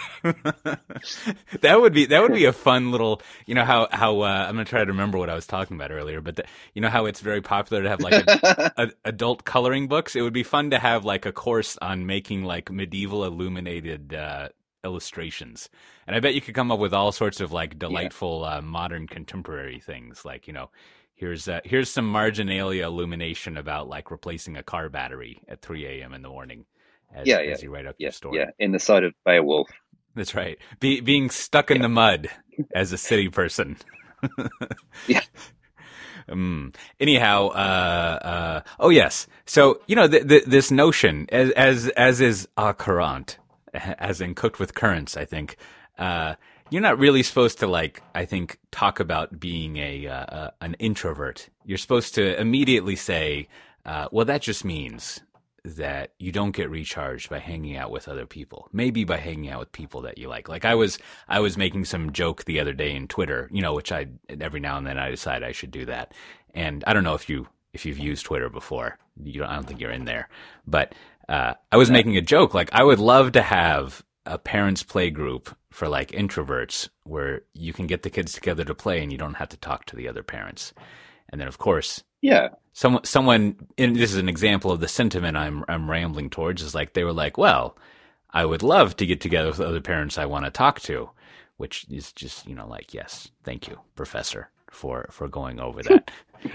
that would be that would be a fun little, you know how how uh, I'm gonna try to remember what I was talking about earlier, but the, you know how it's very popular to have like a, a, adult coloring books. It would be fun to have like a course on making like medieval illuminated uh, illustrations, and I bet you could come up with all sorts of like delightful yeah. uh, modern contemporary things, like you know. Here's uh, here's some marginalia illumination about like replacing a car battery at three a.m. in the morning. As, yeah, yeah, as you write up yeah, your story. Yeah, in the side of Beowulf. That's right. Be, being stuck in yeah. the mud as a city person. yeah. Um, anyhow, uh, uh, oh yes. So you know th- th- this notion, as as as is au courant, as in cooked with currents. I think. Uh, You're not really supposed to like, I think, talk about being a uh, uh, an introvert. You're supposed to immediately say, uh, well, that just means that you don't get recharged by hanging out with other people. Maybe by hanging out with people that you like. Like I was, I was making some joke the other day in Twitter, you know, which I every now and then I decide I should do that. And I don't know if you if you've used Twitter before. You don't, I don't think you're in there, but uh, I was making a joke. Like I would love to have a parents' play group for like introverts where you can get the kids together to play and you don't have to talk to the other parents. And then of course, yeah, someone, someone, and this is an example of the sentiment I'm, I'm rambling towards, is like, they were like, well, I would love to get together with other parents I want to talk to, which is just, you know, like, yes, thank you, professor, for, for going over that.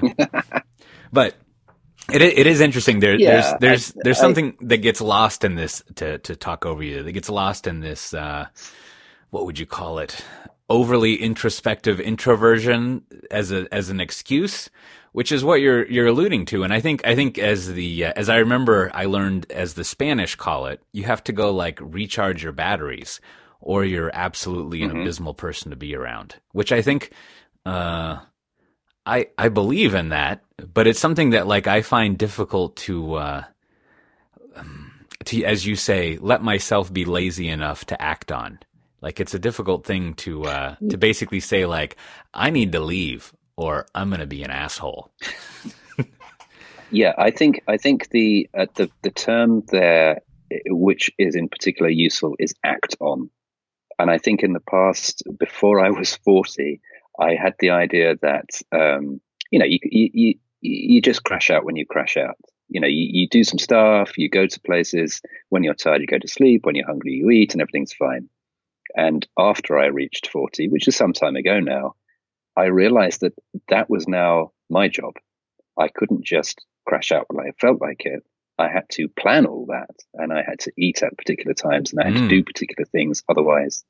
But It it is interesting. There yeah, there's there's I, there's something I, that gets lost in this to to talk over you. That gets lost in this. Uh, what would you call it? Overly introspective introversion as a as an excuse, which is what you're you're alluding to. And I think I think as the uh, as I remember, I learned as the Spanish call it, you have to go like recharge your batteries, or you're absolutely an mm-hmm. abysmal person to be around. Which I think. Uh, I, I believe in that, but it's something that like I find difficult to, uh, um, to, as you say, let myself be lazy enough to act on. Like it's a difficult thing to, uh, to basically say like, I need to leave or I'm going to be an asshole. Yeah, I think, I think the, uh, the, the term there, which is in particular useful, is act on. And I think in the past, before I was forty, I had the idea that, um, you know, you, you, you just crash out when you crash out. You know, you, you do some stuff, you go to places. When you're tired, you go to sleep. When you're hungry, you eat, and everything's fine. And after I reached forty, which is some time ago now, I realized that that was now my job. I couldn't just crash out when I felt like it. I had to plan all that, and I had to eat at particular times, and I had mm. to do particular things. Otherwise,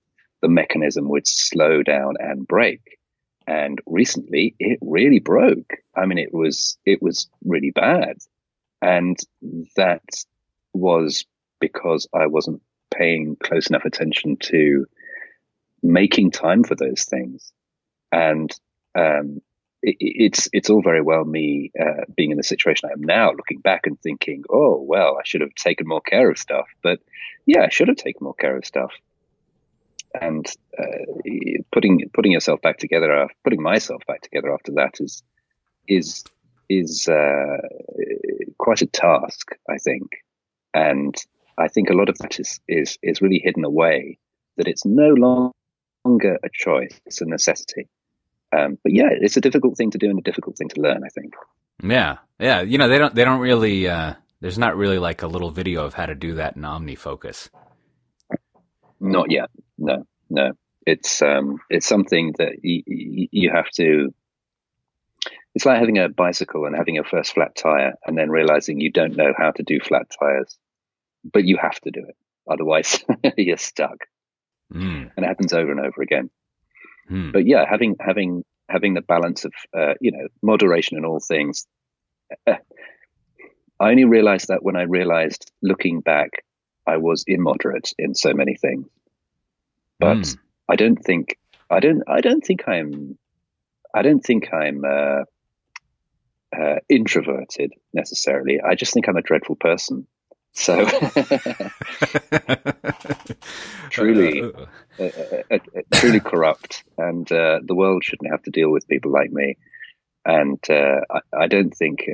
the mechanism would slow down and break. And recently it really broke. I mean, it was, it was really bad. And that was because I wasn't paying close enough attention to making time for those things. And, um, it, it's, it's all very well me, uh, being in the situation I am now, looking back and thinking, oh, well, I should have taken more care of stuff. But yeah, I should have taken more care of stuff. And uh, putting putting yourself back together, putting myself back together after that is is is uh, quite a task, I think. And I think a lot of that is is is really hidden away. That it's no longer a choice; it's a necessity. Um, but yeah, it's a difficult thing to do and a difficult thing to learn, I think. Yeah, yeah. You know, they don't they don't really. Uh, there's not really like a little video of how to do that in OmniFocus. Not yet. No, no. It's um, it's something that y- y- you have to. It's like having a bicycle and having your first flat tire, and then realizing you don't know how to do flat tires, but you have to do it. Otherwise, you're stuck. Mm. And it happens over and over again. Mm. But yeah, having having having the balance of uh, you know moderation in all things. Uh, I only realized that when I realized, looking back, I was immoderate in so many things. But mm. I don't think I don't I don't think I'm I don't think I'm uh, uh, introverted necessarily. I just think I'm a dreadful person. So truly, uh, uh, uh, uh, truly corrupt, and uh, the world shouldn't have to deal with people like me. And uh, I, I don't think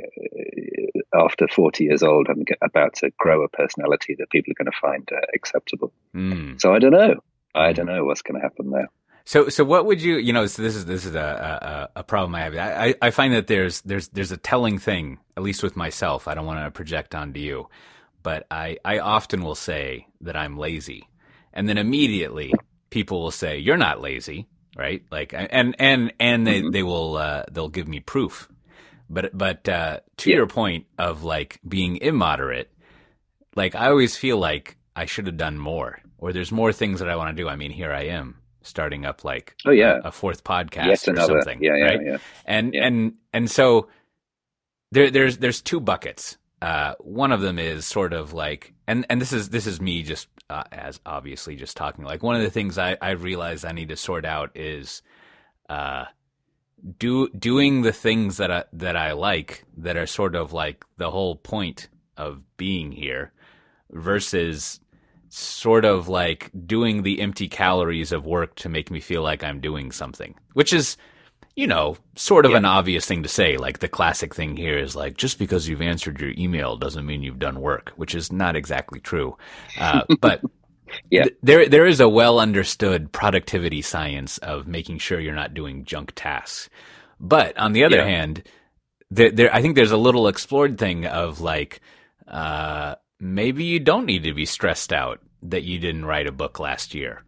uh, after forty years old, I'm about to grow a personality that people are going to find uh, acceptable. Mm. So I don't know. I don't know what's going to happen there. So, so what would you, you know, so this is, this is a, a, a problem I have. I, I find that there's, there's, there's a telling thing, at least with myself. I don't want to project onto you, but I, I often will say that I'm lazy. And then immediately people will say, you're not lazy, right? Like, and, and, and they, mm-hmm. they will, uh, they'll give me proof. But, but, uh, to yeah. your point of like being immoderate, like I always feel like I should have done more, or there's more things that I want to do. I mean, here I am starting up like oh yeah a, a fourth podcast yes, or another. something, yeah, yeah, right? Yeah. And yeah. and and so there there's there's two buckets. Uh, one of them is sort of like, and and this is this is me just uh, as obviously just talking. Like one of the things I I realize I need to sort out is uh do doing the things that I that I like, that are sort of like the whole point of being here, versus sort of like doing the empty calories of work to make me feel like I'm doing something, which is, you know, sort of yeah. an obvious thing to say. Like the classic thing here is like, just because you've answered your email doesn't mean you've done work, which is not exactly true. Uh, but yeah, th- there there is a well understood productivity science of making sure you're not doing junk tasks. But on the other yeah. hand, there, there I think there's a little explored thing of like, uh, maybe you don't need to be stressed out that you didn't write a book last year.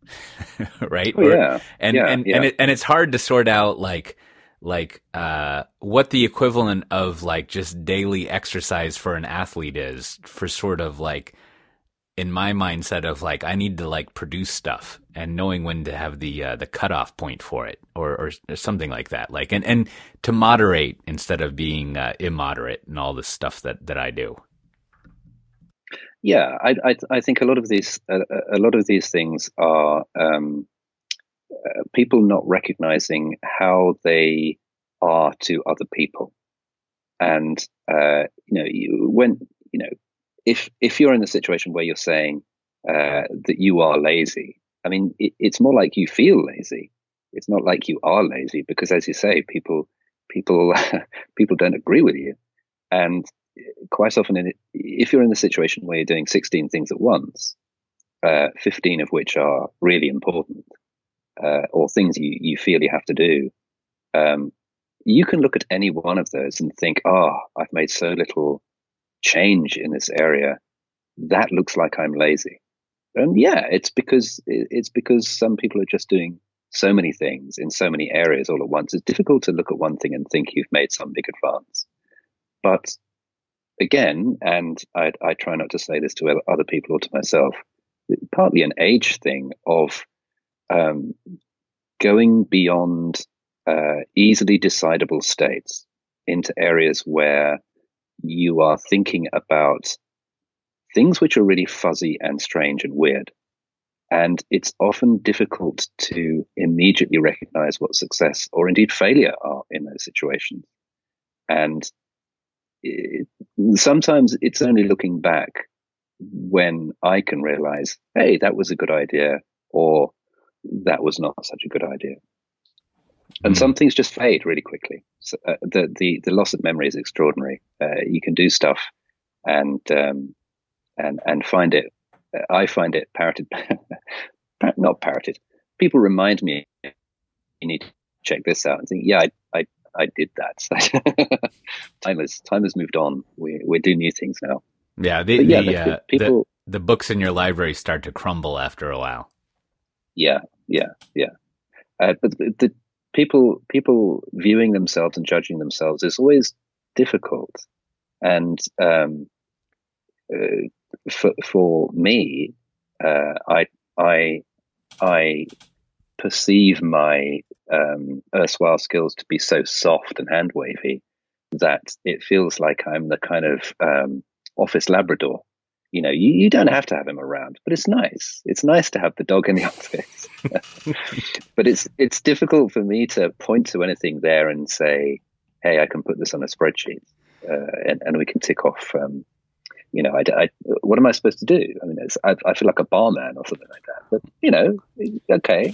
Right? Oh, yeah. And, yeah, and, yeah. and, it, and it's hard to sort out like, like, uh, what the equivalent of like just daily exercise for an athlete is, for sort of like, in my mindset of like, I need to like produce stuff, and knowing when to have the, uh, the cutoff point for it, or, or, or something like that. Like, and, and to moderate instead of being, uh, immoderate and all this stuff that, that I do. Yeah, I, I, I think a lot of these, uh, a lot of these things are um, uh, people not recognizing how they are to other people, and uh, you know, you, when you know, if if you're in the situation where you're saying uh, that you are lazy, I mean, it, it's more like you feel lazy. It's not like you are lazy, because, as you say, people people people don't agree with you, and quite often, in it, if you're in the situation where you're doing sixteen things at once, uh, fifteen of which are really important, uh, or things you, you feel you have to do, um, you can look at any one of those and think, oh, I've made so little change in this area. That looks like I'm lazy. And yeah, it's because it's because some people are just doing so many things in so many areas all at once. It's difficult to look at one thing and think you've made some big advance. But again, and I, I try not to say this to other people or to myself, partly an age thing of um, going beyond uh, easily decidable states into areas where you are thinking about things which are really fuzzy and strange and weird. And it's often difficult to immediately recognize what success or indeed failure are in those situations. And it, sometimes it's only looking back when I can realize, hey, that was a good idea, or that was not such a good idea. And mm. some things just fade really quickly. So, uh, the, the, the loss of memory is extraordinary. Uh, you can do stuff and, um, and, and find it. I find it parroted, not parroted. People remind me, you need to check this out, and think, yeah, I, I, I did that. time has time has moved on. We we do new things now. Yeah, the yeah, the, uh, people, the, the books in your library start to crumble after a while. Yeah, yeah, yeah. Uh, but the, the people people viewing themselves and judging themselves is always difficult, and um, uh, for for me, uh, I I I perceive my um, erstwhile skills to be so soft and hand wavy that it feels like I'm the kind of um, office Labrador. You know, you, you don't have to have him around, but it's nice. It's nice to have the dog in the office. But it's it's difficult for me to point to anything there and say, "Hey, I can put this on a spreadsheet, uh, and, and we can tick off." Um, you know, I, I, what am I supposed to do? I mean, it's, I, I feel like a barman or something like that. But you know, okay.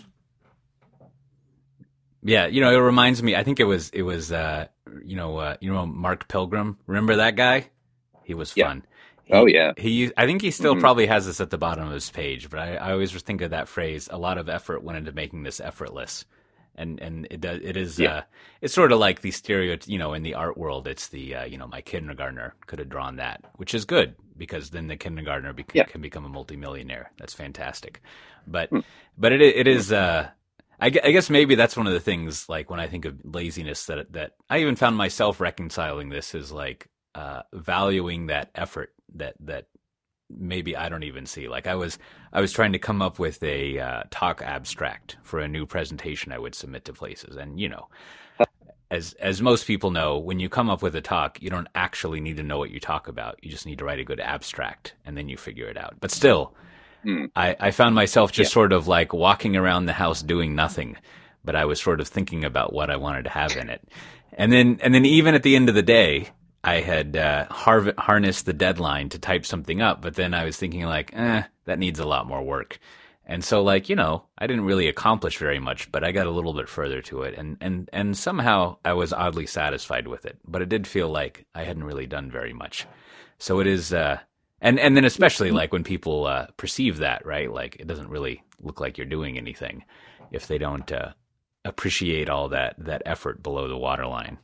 Yeah, you know, it reminds me. I think it was it was uh, you know uh, you know Mark Pilgrim. Remember that guy? He was fun. Yeah. He, oh yeah. He I think he still mm-hmm. probably has this at the bottom of his page. But I, I always think of that phrase. A lot of effort went into making this effortless, and and it does it is yeah. uh, it's sort of like the stereotype. You know, in the art world, it's the uh, you know my kindergartner could have drawn that, which is good because then the kindergartner be- yeah. can become a multimillionaire. That's fantastic. But mm. but it it is. Uh, I guess maybe that's one of the things, like when I think of laziness, that that I even found myself reconciling this is like uh, valuing that effort that that maybe I don't even see. Like I was I was trying to come up with a uh, talk abstract for a new presentation I would submit to places, and you know, as as most people know, when you come up with a talk, you don't actually need to know what you talk about. You just need to write a good abstract, and then you figure it out. But still. Mm. I, I found myself just yeah. sort of like walking around the house doing nothing, but I was sort of thinking about what I wanted to have in it. And then, and then even at the end of the day, I had uh, har- harnessed the deadline to type something up, but then I was thinking like, eh, that needs a lot more work. And so like, you know, I didn't really accomplish very much, but I got a little bit further to it. And, and, and somehow I was oddly satisfied with it, but it did feel like I hadn't really done very much. So it is, uh, And and then especially like when people uh, perceive that, right? Like it doesn't really look like you're doing anything if they don't uh, appreciate all that that effort below the waterline.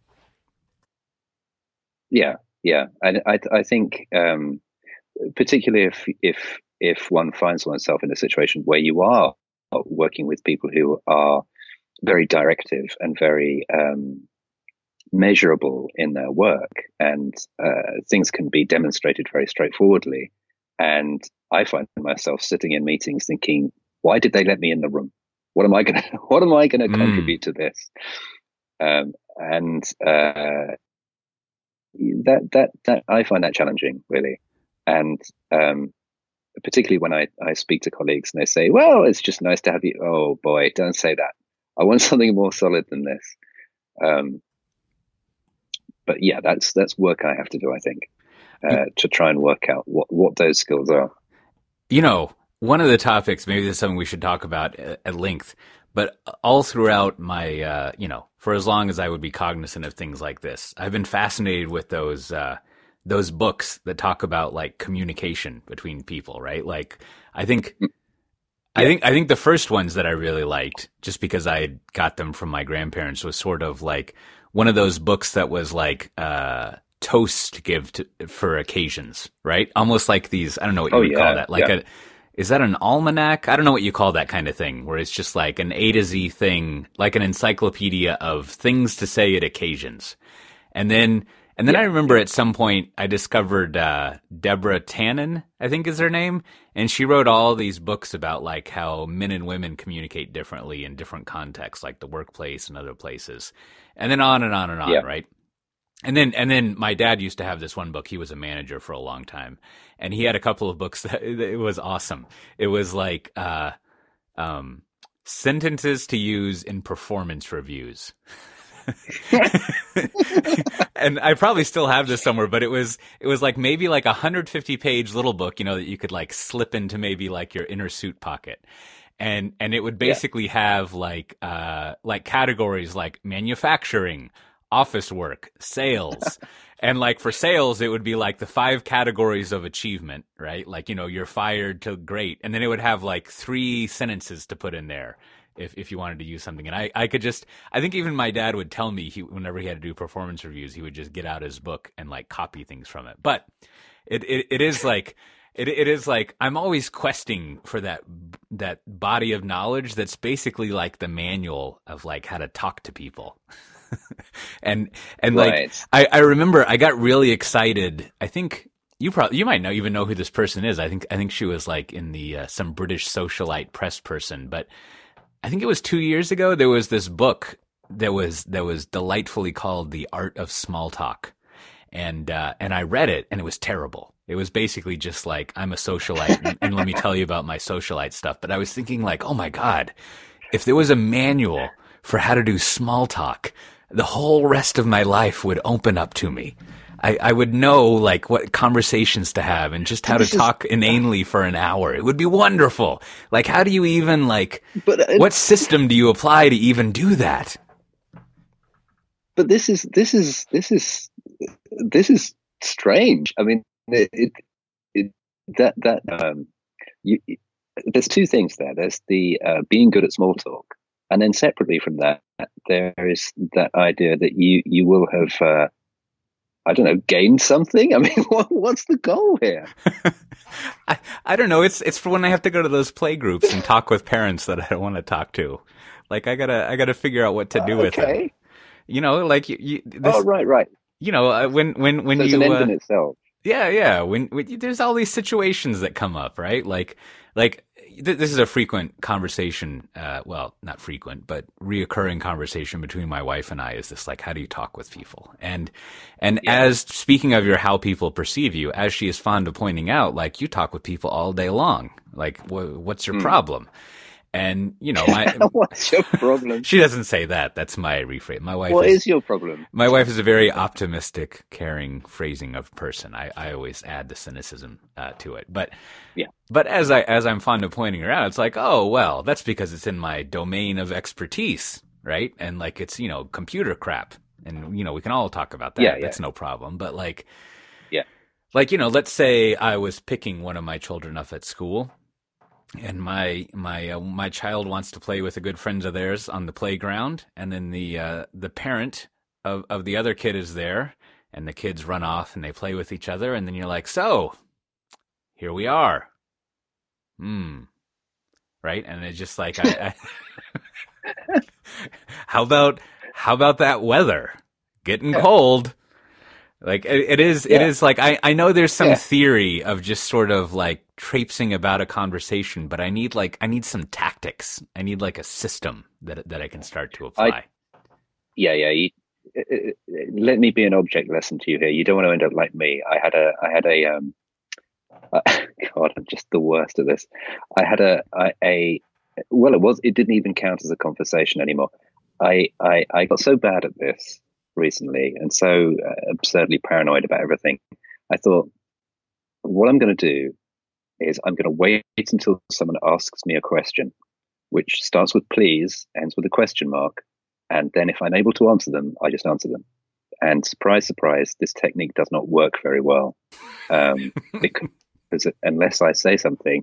Yeah, yeah, I I, I think um, particularly if if if one finds oneself in a situation where you are working with people who are very directive and very um, measurable in their work, and uh, things can be demonstrated very straightforwardly. And I find myself sitting in meetings thinking, why did they let me in the room? What am I going to, what am I going to mm. contribute to this? Um, and uh, that, that, that, I find that challenging, really. And um, particularly when I, I speak to colleagues and they say, well, it's just nice to have you. Oh boy, don't say that. I want something more solid than this. Um, But yeah, that's that's work I have to do, I think, uh, to try and work out what, what those skills are. You know, one of the topics, maybe this is something we should talk about at length, but all throughout my, uh, you know, for as long as I would be cognizant of things like this, I've been fascinated with those uh, those books that talk about like communication between people, right? Like, I think. Yeah. I think I think the first ones that I really liked, just because I had got them from my grandparents, was sort of like one of those books that was like uh, toasts to give to, for occasions, right? Almost like these, I don't know what you oh, would yeah, call that. Like yeah. a, is that an almanac? I don't know what you call that kind of thing, where it's just like an A to Z thing, like an encyclopedia of things to say at occasions. And then And then Yeah, I remember yeah. at some point I discovered uh, Deborah Tannen, I think is her name, and she wrote all these books about like how men and women communicate differently in different contexts, like the workplace and other places, and then on and on and on, Yeah. right? And then, and then my dad used to have this one book. He was a manager for a long time, and he had a couple of books that it was awesome. It was like uh, um, sentences to use in performance reviews. And I probably still have this somewhere, but it was it was like maybe like a one hundred fifty page little book, you know, that you could like slip into maybe like your inner suit pocket. And and it would basically yeah. have like uh like categories like manufacturing, office work, sales. And like for sales, it would be like the five categories of achievement, right? Like, you know, you're fired to great. And then it would have like three sentences to put in there if, if you wanted to use something. And I, I could just, I think even my dad would tell me he, whenever he had to do performance reviews, he would just get out his book and like copy things from it. But it, it, it is like, it, it is like, I'm always questing for that, that body of knowledge that's basically like the manual of like how to talk to people. and and right. like I, I remember I got really excited. I think you probably you might know even know who this person is. I think I think she was like in the uh, some British socialite press person. But I think it was two years ago. There was this book that was that was delightfully called The Art of Small Talk, and uh, and I read it and it was terrible. It was basically just like I'm a socialite and, and let me tell you about my socialite stuff. But I was thinking like, oh my God, if there was a manual for how to do small talk, the whole rest of my life would open up to me. I, I would know like what conversations to have and just how to talk inanely for an hour. It would be wonderful. Like, how do you even like, but, uh, what system do you apply to even do that? But this is, this is, this is, this is strange. I mean, it, it, it that, that, um, you, there's two things there. There's the, uh, being good at small talk. And then separately from that, there is that idea that you, you will have, uh, I don't know, gained something. I mean, what, what's the goal here? I, I don't know. It's, it's for when I have to go to those play groups and talk with parents that I don't want to talk to. Like I gotta, I gotta figure out what to do uh, with okay. them. You know, like you, you this, oh, right, right. You know, uh, when, when, when so you, it's an end uh, in itself. Yeah, yeah. When, when there's all these situations that come up, right? Like, like th- this is a frequent conversation. Uh, well, not frequent, but reoccurring conversation between my wife and I. Is this like, how do you talk with people? And and yeah. as speaking of your how people perceive you, as she is fond of pointing out, like you talk with people all day long. Like, wh- what's your mm. problem? And, you know, my, what's your problem? She doesn't say that. That's my rephrase. My wife What is, is your problem? My wife is a very optimistic, caring phrasing of person. I, I always add the cynicism uh, to it. But yeah. But as I as I'm fond of pointing her out, it's like, oh well, that's because it's in my domain of expertise, right? And like it's, you know, computer crap. And you know, we can all talk about that. Yeah, yeah. That's no problem. But like Yeah. Like, you know, let's say I was picking one of my children up at school. And my my uh, my child wants to play with a good friend of theirs on the playground, and then the uh, the parent of, of the other kid is there, and the kids run off and they play with each other, and then you're like, so here we are, hmm, right? And it's just like, I, I how about how about that weather getting cold? Like it, it is, yeah. it is like I, I know there's some yeah. theory of just sort of like traipsing about a conversation, but I need like I need some tactics. I need like a system that that I can start to apply. I, yeah, yeah. You, uh, let me be an object lesson to you here. You don't want to end up like me. I had a, I had a, um, uh, God, I'm just the worst at this. I had a, a, a, well, it was, it didn't even count as a conversation anymore. I, I, I got so bad at this recently and so uh, absurdly paranoid about everything. I thought, what I'm going to do is I'm going to wait until someone asks me a question, which starts with please, ends with a question mark. And then if I'm able to answer them, I just answer them. And surprise, surprise, this technique does not work very well. Um, because unless I say something,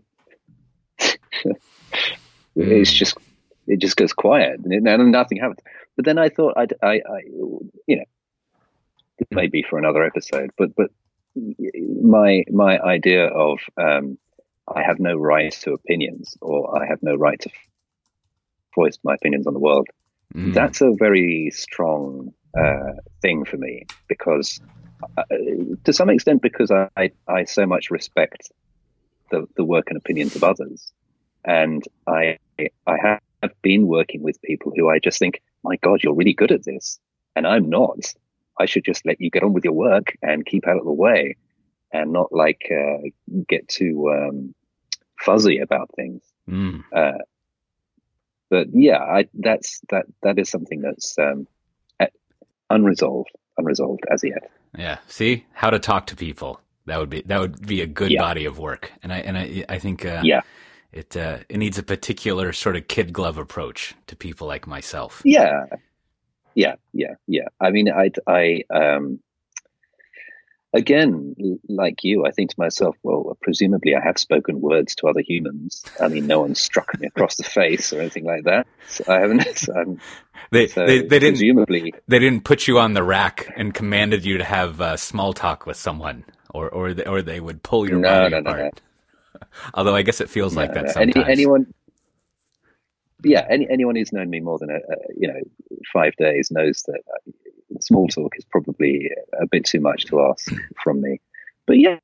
it's just, it just goes quiet and nothing happens. But then I thought I'd, I, I, you know, this may be for another episode, but, but my, my idea of, um, I have no right to opinions, or I have no right to voice my opinions on the world. Mm. That's a very strong uh, thing for me because, uh, to some extent, because I, I so much respect the, the work and opinions of others. And I I have been working with people who I just think, my God, you're really good at this. And I'm not. I should just let you get on with your work and keep out of the way and not like uh, get too um, fuzzy about things. Mm. Uh, but yeah, I, that's that that is something that's um, unresolved, unresolved as yet. Yeah. See how to talk to people. That would be that would be a good yeah. body of work. And I and I I think uh, yeah. It uh, it needs a particular sort of kid glove approach to people like myself. Yeah, yeah, yeah, yeah. I mean, I, I, um, again, like you, I think to myself, well, presumably I have spoken words to other humans. I mean, no one's struck me across the face or anything like that. So I haven't. So I'm, they, so they they didn't presumably they didn't put you on the rack and commanded you to have uh, small talk with someone, or or they, or they would pull your no, body no, apart. No, no. Although I guess it feels no, like that no. sometimes. Any, anyone, yeah, any, anyone who's known me more than a, a you know five days knows that small talk is probably a bit too much to ask from me. But yeah,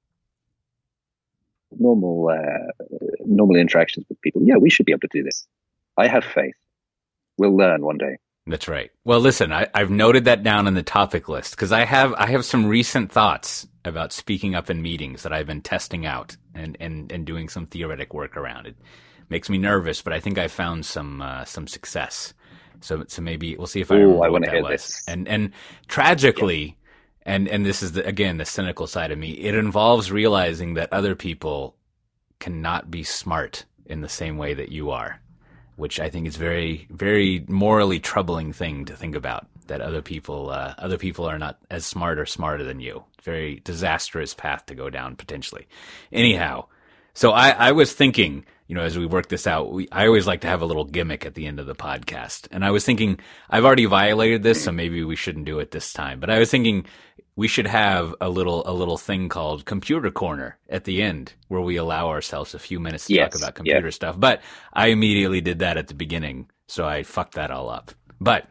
normal uh, normal interactions with people. Yeah, we should be able to do this. I have faith. We'll learn one day. That's right. Well, listen, I, I've noted that down on the topic list because I have I have some recent thoughts about speaking up in meetings that I've been testing out and, and, and doing some theoretic work around. It makes me nervous, but I think I found some uh, some success. So so maybe we'll see if I Ooh, remember I what want to that hear was. this. And and tragically, yeah. and and this is the, again the cynical side of me. It involves realizing that other people cannot be smart in the same way that you are, which I think is very, very morally troubling thing to think about, that other people, uh, other people are not as smart or smarter than you. Very disastrous path to go down potentially. Anyhow, so I, I was thinking, you know, as we work this out, we, I always like to have a little gimmick at the end of the podcast. And I was thinking, I've already violated this, so maybe we shouldn't do it this time. But I was thinking we should have a little, a little thing called Computer Corner at the end, where we allow ourselves a few minutes to yes, talk about computer yes. stuff. But I immediately did that at the beginning, so I fucked that all up. But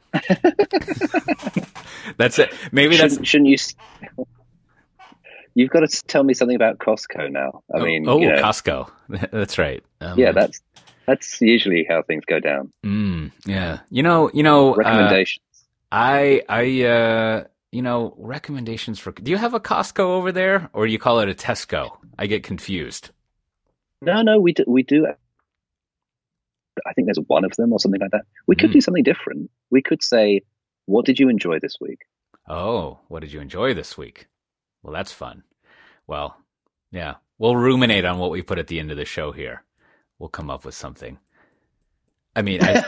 that's it. Maybe shouldn't, that's shouldn't you? You've got to tell me something about Costco now. I oh, mean, oh, you know, Costco. That's right. Um, yeah, that's that's usually how things go down. Mm, yeah, you know, you know, recommendations. Uh, I, I, uh, you know, recommendations for. Do you have a Costco over there, or do you call it a Tesco? I get confused. No, no, we do. We do. I think there's one of them or something like that. We could mm. do something different. We could say, "What did you enjoy this week?" Oh, what did you enjoy this week? Well, that's fun. Well, yeah, we'll ruminate on what we put at the end of the show here. We'll come up with something. I mean, I,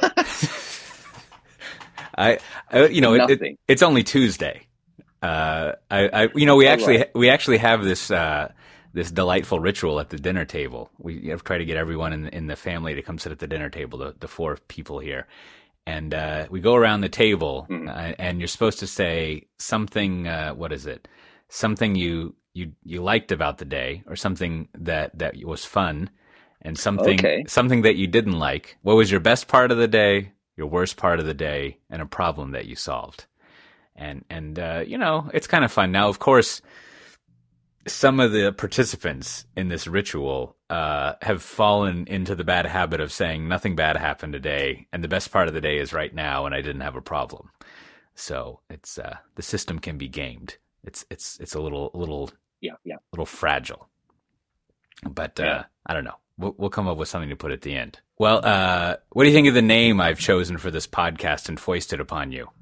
I, I you know, it, it, it's only Tuesday. Uh, I, I, you know, we oh, actually, right. we actually have this, uh, this delightful ritual at the dinner table. We have try to get everyone in, in the family to come sit at the dinner table, the, the four people here. And, uh, we go around the table mm. uh, and you're supposed to say something, uh, what is it? Something you, you, you liked about the day, or something that, that was fun, and something, okay. something that you didn't like. What was your best part of the day, your worst part of the day, and a problem that you solved? And, and, uh, you know, it's kind of fun. Now, of course, some of the participants in this ritual, uh, have fallen into the bad habit of saying nothing bad happened today, and the best part of the day is right now, and I didn't have a problem. So it's, uh, the system can be gamed. It's it's it's a little little yeah yeah little fragile, but uh, yeah. I don't know. We'll, we'll come up with something to put at the end. Well, uh, what do you think of the name I've chosen for this podcast and foisted upon you?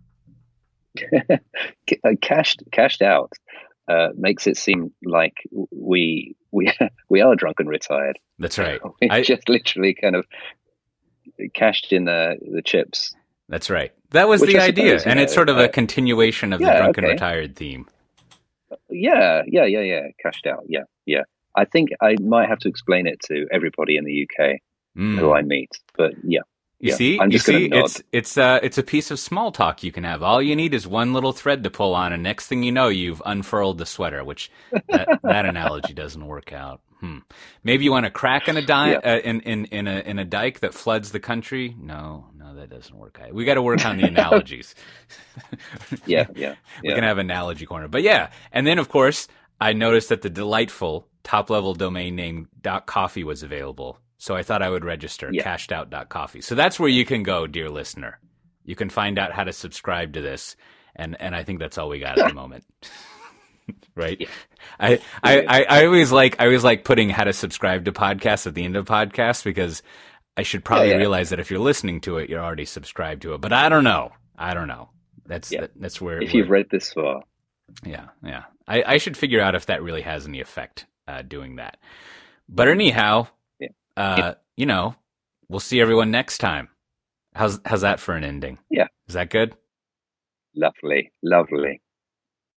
cashed cashed out uh, makes it seem like we we we are drunk and retired. That's right. We I, just literally kind of cashed in the the chips. That's right. That was Which the I idea, suppose, and know, it's sort of uh, a continuation of yeah, the drunk okay. and retired theme. Yeah, yeah, yeah, yeah. Cashed out. Yeah, yeah. I think I might have to explain it to everybody in the U K mm. who I meet, but yeah. You yeah. see, I'm you just see, nod. it's it's uh it's a piece of small talk you can have. All you need is one little thread to pull on, and next thing you know, you've unfurled the sweater. Which that, that analogy doesn't work out. Hmm. Maybe you want a crack in a di- yeah. uh, in in in a in a dike that floods the country. No, no, that doesn't work. We got to work on the analogies. yeah, yeah, We yeah. can have analogy corner. But yeah, and then of course, I noticed that the delightful top-level domain name .coffee was available. So I thought I would register, Yeah. cashed out dot coffee. So that's where you can go, dear listener. You can find out how to subscribe to this. And and I think that's all we got at the moment. Right? Yeah. I, I, I, I always like I always like putting how to subscribe to podcasts at the end of podcasts because I should probably Yeah, yeah. realize that if you're listening to it, you're already subscribed to it. But I don't know. I don't know. That's Yeah. that, that's where If where- you've read this far, yeah, yeah. I, I should figure out if that really has any effect uh, doing that. But anyhow, Yeah. uh, you know, we'll see everyone next time. How's how's that for an ending? Yeah. Is that good? lovely, lovely.